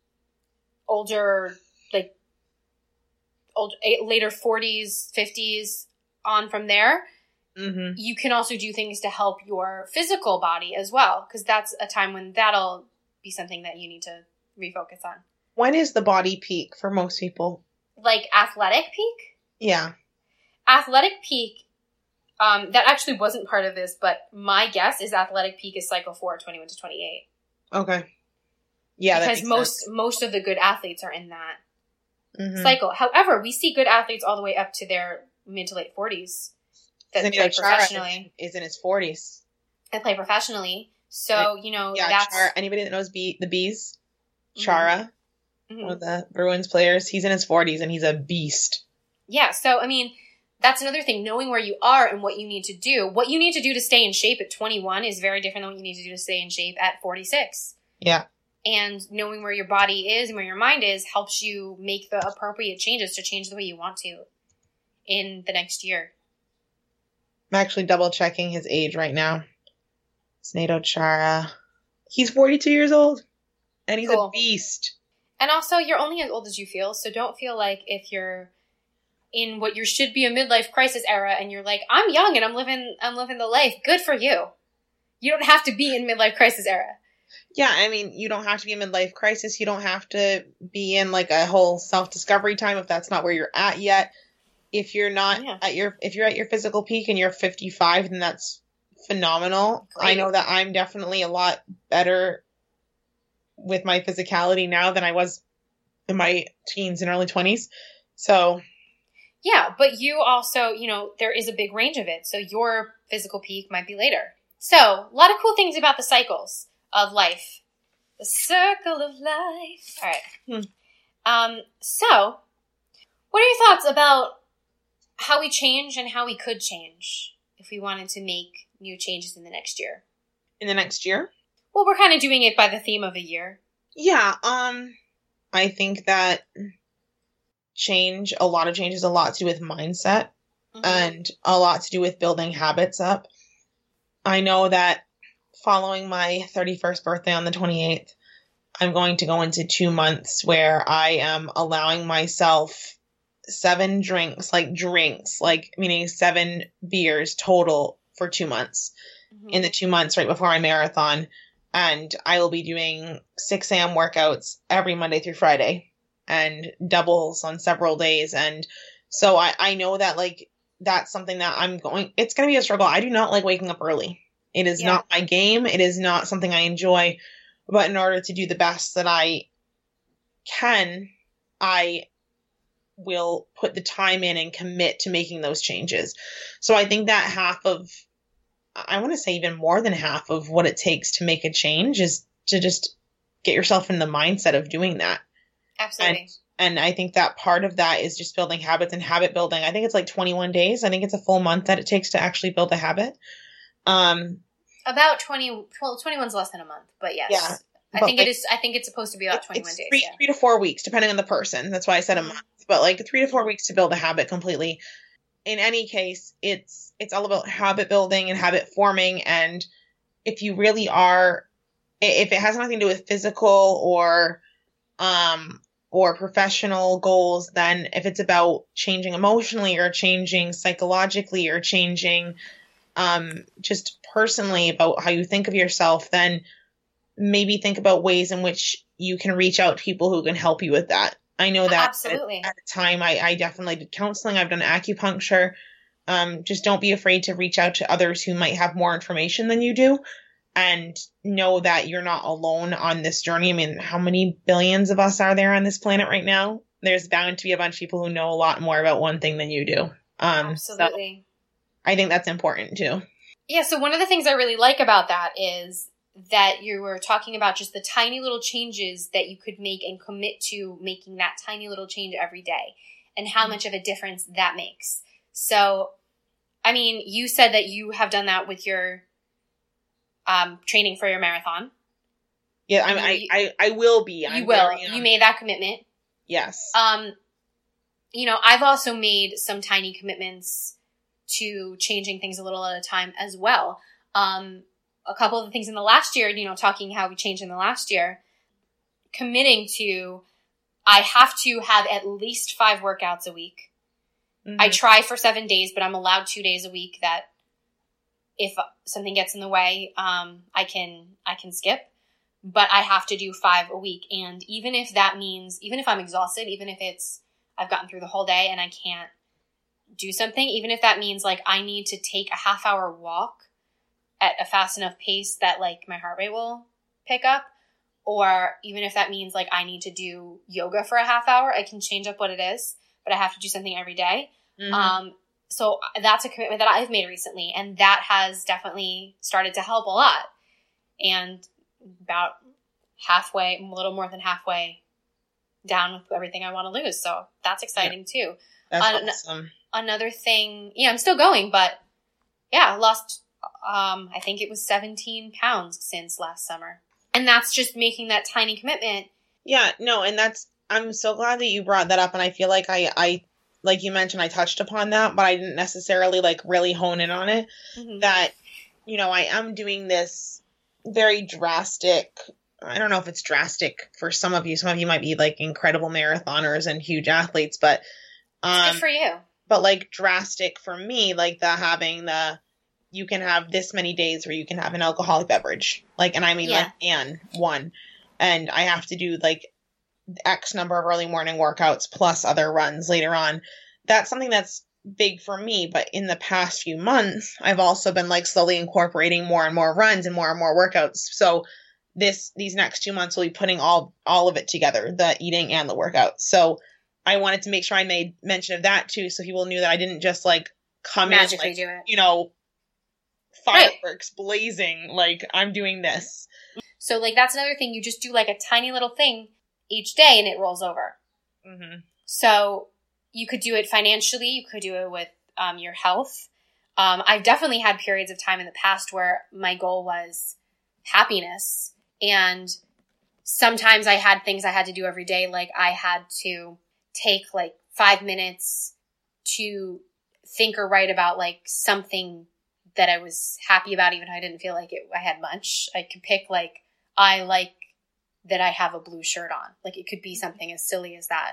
later 40s, 50s on from there, mm-hmm. you can also do things to help your physical body as well. Because that's a time when that'll be something that you need to refocus on. When is the body peak for most people? Like athletic peak? Yeah. Athletic peak, that actually wasn't part of this, but my guess is athletic peak is cycle 4, 21 to 28. Okay. Yeah, because most of the good athletes are in that mm-hmm. cycle. However, we see good athletes all the way up to their mid to late 40s that play professionally. Is in his 40s. And play professionally. So, that's... Chara, anybody that knows the Bees? Chara, mm-hmm. one of the Bruins players, he's in his 40s and he's a beast. Yeah, so, that's another thing, knowing where you are and what you need to do. What you need to do to stay in shape at 21 is very different than what you need to do to stay in shape at 46. Yeah. And knowing where your body is and where your mind is helps you make the appropriate changes to change the way you want to in the next year. I'm actually double checking his age right now. Zdeno Chara. He's 42 years old. And he's a beast. And also, you're only as old as you feel, so don't feel like if you're in what should be a midlife crisis era and you're like, I'm young and I'm living the life. Good for you. You don't have to be in midlife crisis era. Yeah, you don't have to be in midlife crisis. You don't have to be in like a whole self-discovery time if that's not where you're at yet. If you're not if you're at your physical peak and you're 55, then that's phenomenal. Great. I know that I'm definitely a lot better with my physicality now than I was in my teens and early 20s. So yeah, but you also, there is a big range of it. So your physical peak might be later. So a lot of cool things about the cycles of life. The circle of life. All right. So what are your thoughts about how we change and how we could change if we wanted to make new changes in the next year? In the next year? Well, we're kind of doing it by the theme of a year. Yeah. I think that a lot of change has a lot to do with mindset mm-hmm. and a lot to do with building habits up. I know that following my 31st birthday on the 28th, I'm going to go into 2 months where I am allowing myself 7 drinks, meaning 7 beers total for 2 months. Mm-hmm. In the 2 months right before my marathon. And I will be doing 6 a.m. workouts every Monday through Friday and doubles on several days. And so I know that that's something that it's going to be a struggle. I do not like waking up early. It is not my game. It is not something I enjoy. But in order to do the best that I can, I will put the time in and commit to making those changes. So I think that I want to say even more than half of what it takes to make a change is to just get yourself in the mindset of doing that. Absolutely. And I think that part of that is just building habits and habit building. I think it's like 21 days. I think it's a full month that it takes to actually build a habit. About 21's less than a month, but yes. Yeah. I think it's supposed to be about 21 days. 3 to 4 weeks, depending on the person. That's why I said a month. But 3 to 4 weeks to build a habit completely. In any case, it's all about habit building and habit forming. And if you really are, if it has nothing to do with physical or professional goals, then if it's about changing emotionally or changing psychologically or changing just personally about how you think of yourself, then maybe think about ways in which you can reach out to people who can help you with that. I know that absolutely. At the time I definitely did counseling. I've done acupuncture. Just don't be afraid to reach out to others who might have more information than you do, and know that you're not alone on this journey. I mean, how many billions of us are there on this planet right now? There's bound to be a bunch of people who know a lot more about one thing than you do. Absolutely. So I think that's important too. Yeah, so one of the things I really like about that is that you were talking about just the tiny little changes that you could make and commit to making that tiny little change every day and how much of a difference that makes. So, I mean, you said that you have done that with your training for your marathon. Yeah, I will be. You will. You made that commitment. Yes. You know, I've also made some tiny commitments to changing things a little at a time as well. A couple of the things in the last year, you know, talking how we changed in the last year, committing to, I have to have at least 5 workouts a week. Mm-hmm. I try for 7 days, but I'm allowed 2 days a week that if something gets in the way, I can skip. But I have to do 5 a week. And even if that means, even if I'm exhausted, even if it's, I've gotten through the whole day and I can't do something, even if that means like I need to take a half-hour walk at a fast enough pace that like my heart rate will pick up, or even if that means like I need to do yoga for a half hour, I can change up what it is, but I have to do something every day. Mm-hmm. So that's a commitment that I've made recently, and that has definitely started to help a lot. And about halfway, a little more than halfway down with everything I want to lose. So that's exciting too. That's awesome. Another thing, I'm still going, but I lost, I think it was 17 pounds since last summer. And that's just making that tiny commitment. Yeah, no, and I'm so glad that you brought that up. And I feel like I like you mentioned, I touched upon that, but I didn't necessarily like really hone in on it. Mm-hmm. That, I am doing this very drastic, I don't know if it's drastic for some of you. Some of you might be like incredible marathoners and huge athletes, but it's good for you. But like drastic for me, like you can have this many days where you can have an alcoholic beverage. Like, and I mean one. And I have to do like X number of early morning workouts plus other runs later on. That's something that's big for me. But in the past few months, I've also been like slowly incorporating more and more runs and more workouts. So these next 2 months will be putting all of it together, the eating and the workouts. So I wanted to make sure I made mention of that too, so people knew that I didn't just like come magically in, like, do it. Fireworks blazing, like I'm doing this. So like that's another thing. You just do like a tiny little thing each day and it rolls over. Mm-hmm. So you could do it financially. You could do it with your health. I've definitely had periods of time in the past where my goal was happiness. And sometimes I had things I had to do every day. Like I had to take like 5 minutes to think or write about like something that I was happy about, even if I didn't feel like I had much. I could pick like, I like that I have a blue shirt on. Like it could be something as silly as that.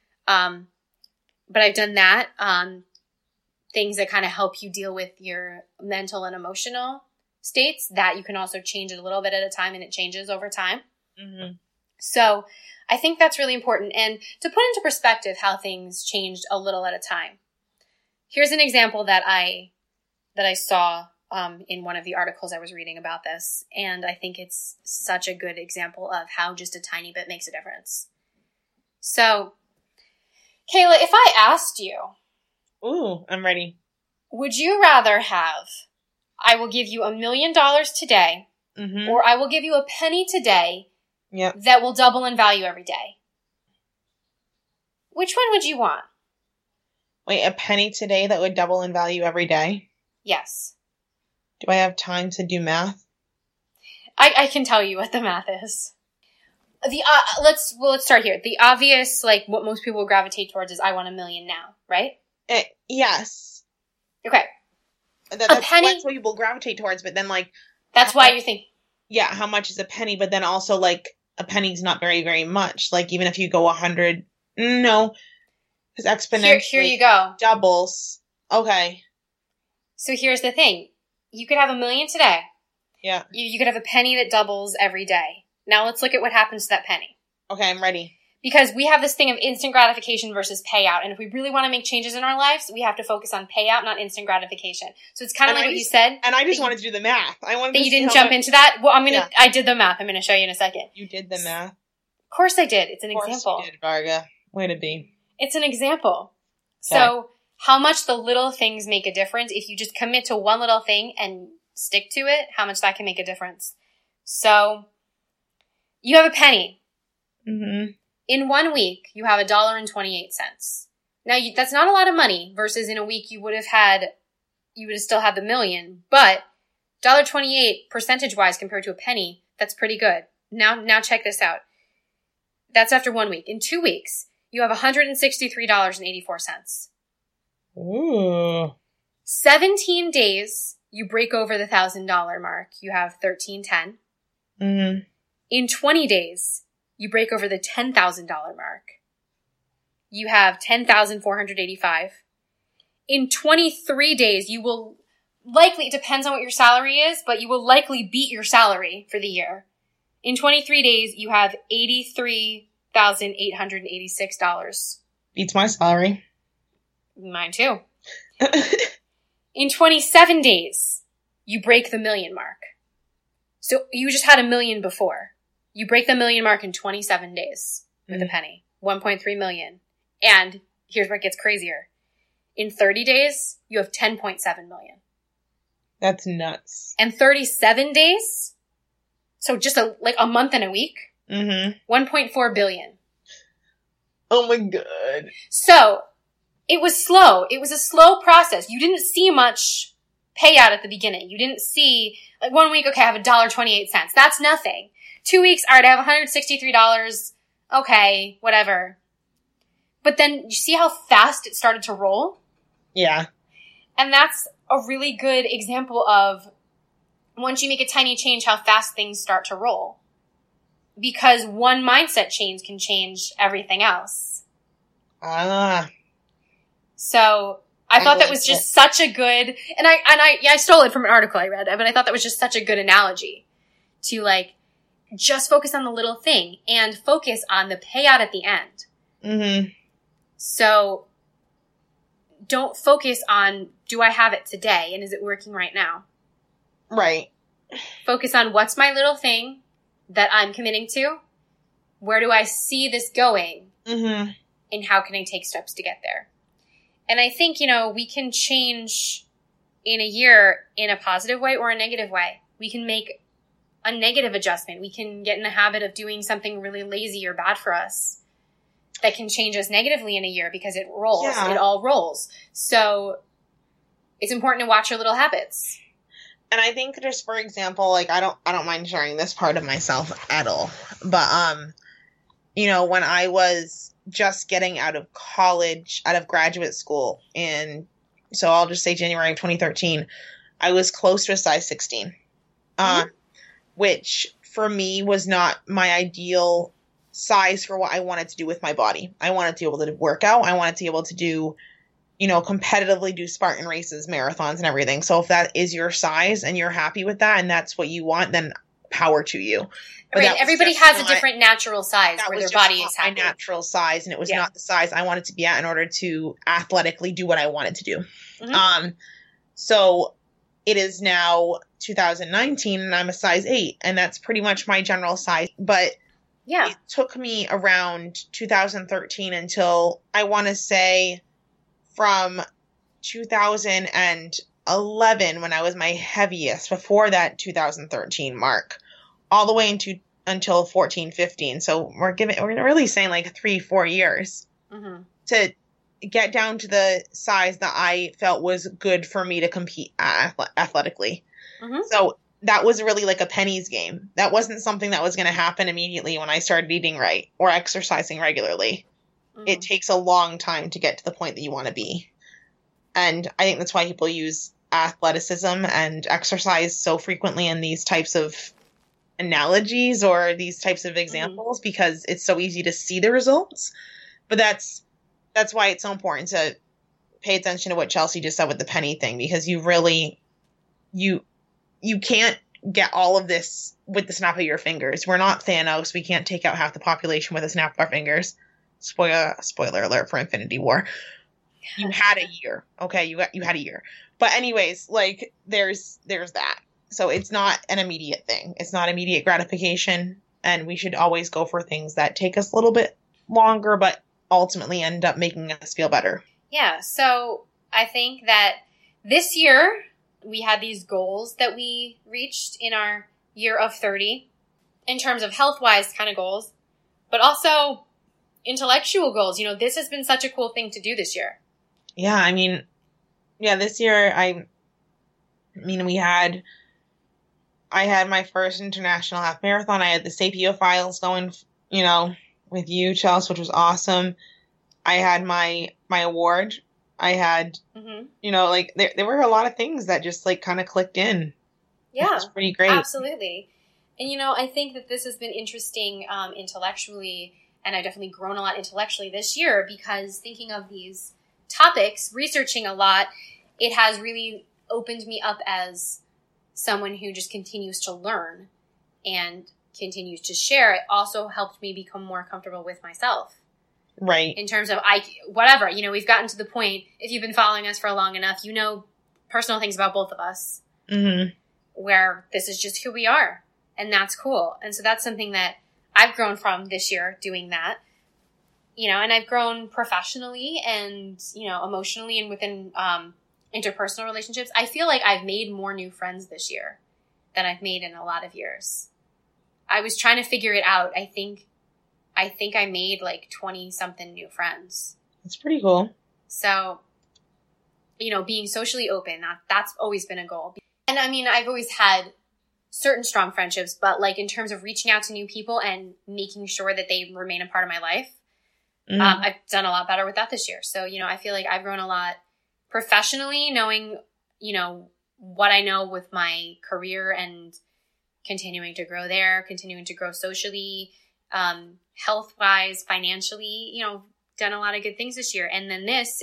But I've done that. Things that kind of help you deal with your mental and emotional states, that you can also change it a little bit at a time, and it changes over time. Mm-hmm. So I think that's really important. And to put into perspective how things changed a little at a time. Here's an example that I saw in one of the articles I was reading about this. And I think it's such a good example of how just a tiny bit makes a difference. So, Kayla, if I asked you... Ooh, I'm ready. Would you rather have, I will give you $1 million today, mm-hmm. or I will give you a penny today that will double in value every day? Which one would you want? Wait, a penny today that would double in value every day? Yes. Do I have time to do math? I can tell you what the math is. Let's start here. The obvious, like what most people will gravitate towards is I want $1 million now, right? Yes. Okay. That's what people gravitate towards, but then like... That's why you think... Yeah, how much is a penny? But then also like a penny's not very, very much. Like even if you go 100... No. Because exponentially... Here you go. Doubles. Okay. So here's the thing. You could have $1 million today. Yeah. You could have a penny that doubles every day. Now let's look at what happens to that penny. Okay, I'm ready. Because we have this thing of instant gratification versus payout. And if we really want to make changes in our lives, we have to focus on payout, not instant gratification. So it's kind of like what you said. And I just wanted to do the math. That you didn't jump into that? Well, I did the math. I'm going to show you in a second. You did the math? Of course I did. It's an example. Of course you did, Varga. Way to be. It's an example. Okay. So how much the little things make a difference if you just commit to one little thing and stick to it, how much that can make a difference. So you have a penny. Mm-hmm. In 1 week, you have $1.28. Now, that's not a lot of money versus in a week you would have still had the million, but $1.28 percentage-wise compared to a penny, that's pretty good. Now check this out. That's after 1 week. In 2 weeks, you have $163.84. Ooh. 17 days, you break over the $1,000 mark. You have $1,310. Mm-hmm. In 20 days, you break over the $10,000 mark. You have $10,485. In 23 days, you will likely, it depends on what your salary is, but you will likely beat your salary for the year. In 23 days, you have $83,886. Beats my salary. Mine too. In 27 days, you break the million mark. So you just had $1 million before. You break the $1 million mark in 27 days with a penny. 1.3 million. And here's where it gets crazier. In 30 days, you have 10.7 million. That's nuts. And 37 days, so just a month and a week, 1.4 billion. Oh my God. So it was slow. It was a slow process. You didn't see much payout at the beginning. You didn't see, 1 week, okay, I have $1.28. That's nothing. 2 weeks, all right, I have $163. Okay, whatever. But then you see how fast it started to roll? Yeah. And that's a really good example of once you make a tiny change, how fast things start to roll. Because one mindset change can change everything else. So I thought that was just such a good, and I stole it from an article I read, but I thought that was just such a good analogy to just focus on the little thing and focus on the payout at the end. Mm-hmm. So don't focus on, do I have it today? And is it working right now? Right. Focus on what's my little thing that I'm committing to? Where do I see this going? Mm-hmm. And how can I take steps to get there? And I think, we can change in a year in a positive way or a negative way. We can make a negative adjustment. We can get in the habit of doing something really lazy or bad for us that can change us negatively in a year because it rolls. Yeah. It all rolls. So it's important to watch your little habits. And I think just for example, I don't mind sharing this part of myself at all. But when I was just getting out of college, out of graduate school, and so I'll just say January of 2013, I was close to a size 16. Which for me was not my ideal size for what I wanted to do with my body. I wanted to be able to work out. I wanted to be able to do, competitively do Spartan races, marathons, and everything. So if that is your size and you're happy with that and that's what you want, then power to you. But right. Everybody has a different natural size where their body is happy. My natural size, and it was not the size I wanted to be at in order to athletically do what I wanted to do. Mm-hmm. So it is now 2019 and I'm a size 8, and that's pretty much my general size. But it took me around 2013 until I want to say from 2011 when I was my heaviest, before that 2013 mark, all the way until 14, 15. So we're really saying 3-4 years to get down to the size that I felt was good for me to compete athletically. Mm-hmm. So that was really a pennies game. That wasn't something that was going to happen immediately when I started eating right or exercising regularly. Mm-hmm. It takes a long time to get to the point that you want to be. And I think that's why people use athleticism and exercise so frequently in these types of analogies or these types of examples, because it's so easy to see the results. But that's why it's so important to pay attention to what Chelsea just said with the penny thing, because you really, you can't get all of this with the snap of your fingers. We're not Thanos. We can't take out half the population with a snap of our fingers. Spoiler alert for Infinity War. You had a year. Okay, you had a year. But anyways, there's that. So it's not an immediate thing. It's not immediate gratification, and we should always go for things that take us a little bit longer, but ultimately end up making us feel better. Yeah, so I think that this year, we had these goals that we reached in our year of 30 in terms of health-wise kind of goals, but also intellectual goals. You know, this has been such a cool thing to do this year. Yeah, I mean, this year, I had my first international half marathon. I had the Sapio Files going, you know, with you, Chelsea, which was awesome. I had my award. I had, you know, like, there were a lot of things that just, like, kind of clicked in. Yeah. It was pretty great. Absolutely. And, you know, I think that this has been interesting intellectually, and I've definitely grown a lot intellectually this year because thinking of these topics, researching a lot, it has really opened me up as someone who just continues to learn and continues to share. It also helped me become more comfortable with myself. Right. In terms of whatever, you know, we've gotten to the point, if you've been following us for long enough, you know personal things about both of us. Mm-hmm. Where this is just who we are. And that's cool. And so that's something that I've grown from this year, doing that. You know, and I've grown professionally and, you know, emotionally and within interpersonal relationships. I feel like I've made more new friends this year than I've made in a lot of years. I was trying to figure it out. I think I made like 20-something new friends. That's pretty cool. So, you know, being socially open, that's always been a goal. And I mean, I've always had certain strong friendships, but like in terms of reaching out to new people and making sure that they remain a part of my life, I've done a lot better with that this year. So, you know, I feel like I've grown a lot professionally, knowing, you know, what I know with my career and continuing to grow there, continuing to grow socially, health-wise, financially, you know, done a lot of good things this year. And then this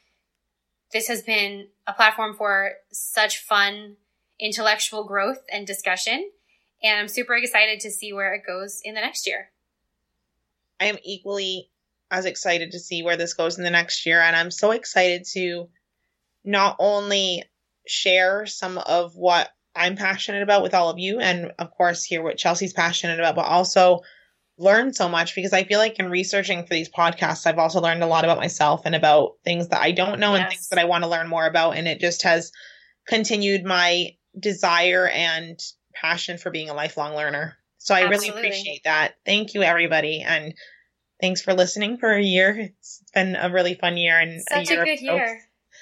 has been a platform for such fun intellectual growth and discussion. And I'm super excited to see where it goes in the next year. I am equally as excited to see where this goes in the next year. And I'm so excited to not only share some of what I'm passionate about with all of you, and of course hear what Chelsea's passionate about, but also learn so much, because I feel like in researching for these podcasts, I've also learned a lot about myself and about things that I don't know and things that I want to learn more about. And it just has continued my desire and passion for being a lifelong learner. So I really appreciate that. Thank you, everybody. And thanks for listening for a year. It's been a really fun year. And such a good year.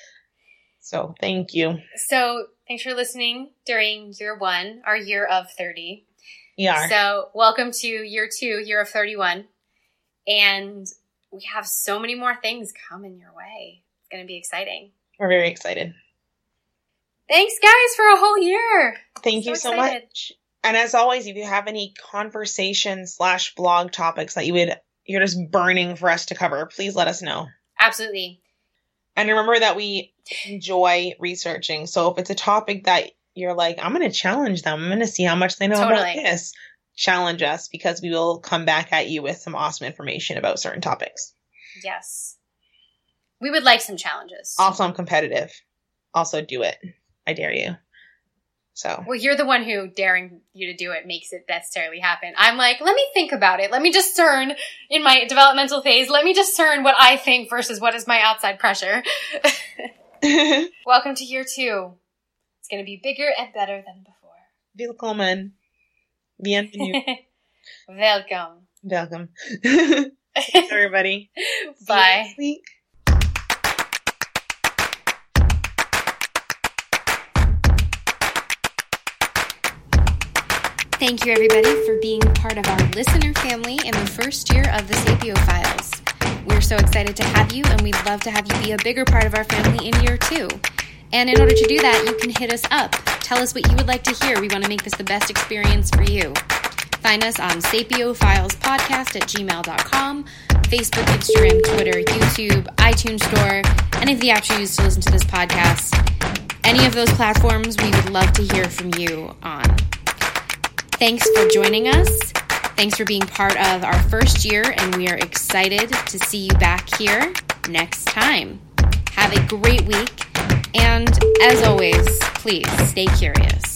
So thank you. So thanks for listening during year 1, our year of 30. Yeah. So welcome to year 2, year of 31. And we have so many more things coming your way. It's going to be exciting. We're very excited. Thanks, guys, for a whole year. Thank you so much. And as always, if you have any conversation/blog topics that you're just burning for us to cover, please let us know. Absolutely. And remember that we enjoy researching. So if it's a topic that you're like, I'm going to challenge them, I'm going to see how much they know about this, challenge us, because we will come back at you with some awesome information about certain topics. Yes. We would like some challenges. Also, I'm competitive. Also, do it. I dare you. So. Well, you're the one who daring you to do it makes it necessarily happen. I'm like, let me think about it. Let me discern in my developmental phase. Let me discern what I think versus what is my outside pressure. Welcome to year 2. It's going to be bigger and better than before. Willkommen. Bienvenue. Welcome. Welcome. Thanks, everybody. Bye. See you next week. Thank you, everybody, for being part of our listener family in the first year of the Sapio Files. We're so excited to have you, and we'd love to have you be a bigger part of our family in year 2. And in order to do that, you can hit us up. Tell us what you would like to hear. We want to make this the best experience for you. Find us on sapiofilespodcast@gmail.com, Facebook, Instagram, Twitter, YouTube, iTunes Store, any of the apps you use to listen to this podcast. Any of those platforms, we would love to hear from you on. Thanks for joining us. Thanks for being part of our first year, and we are excited to see you back here next time. Have a great week, and as always, please stay curious.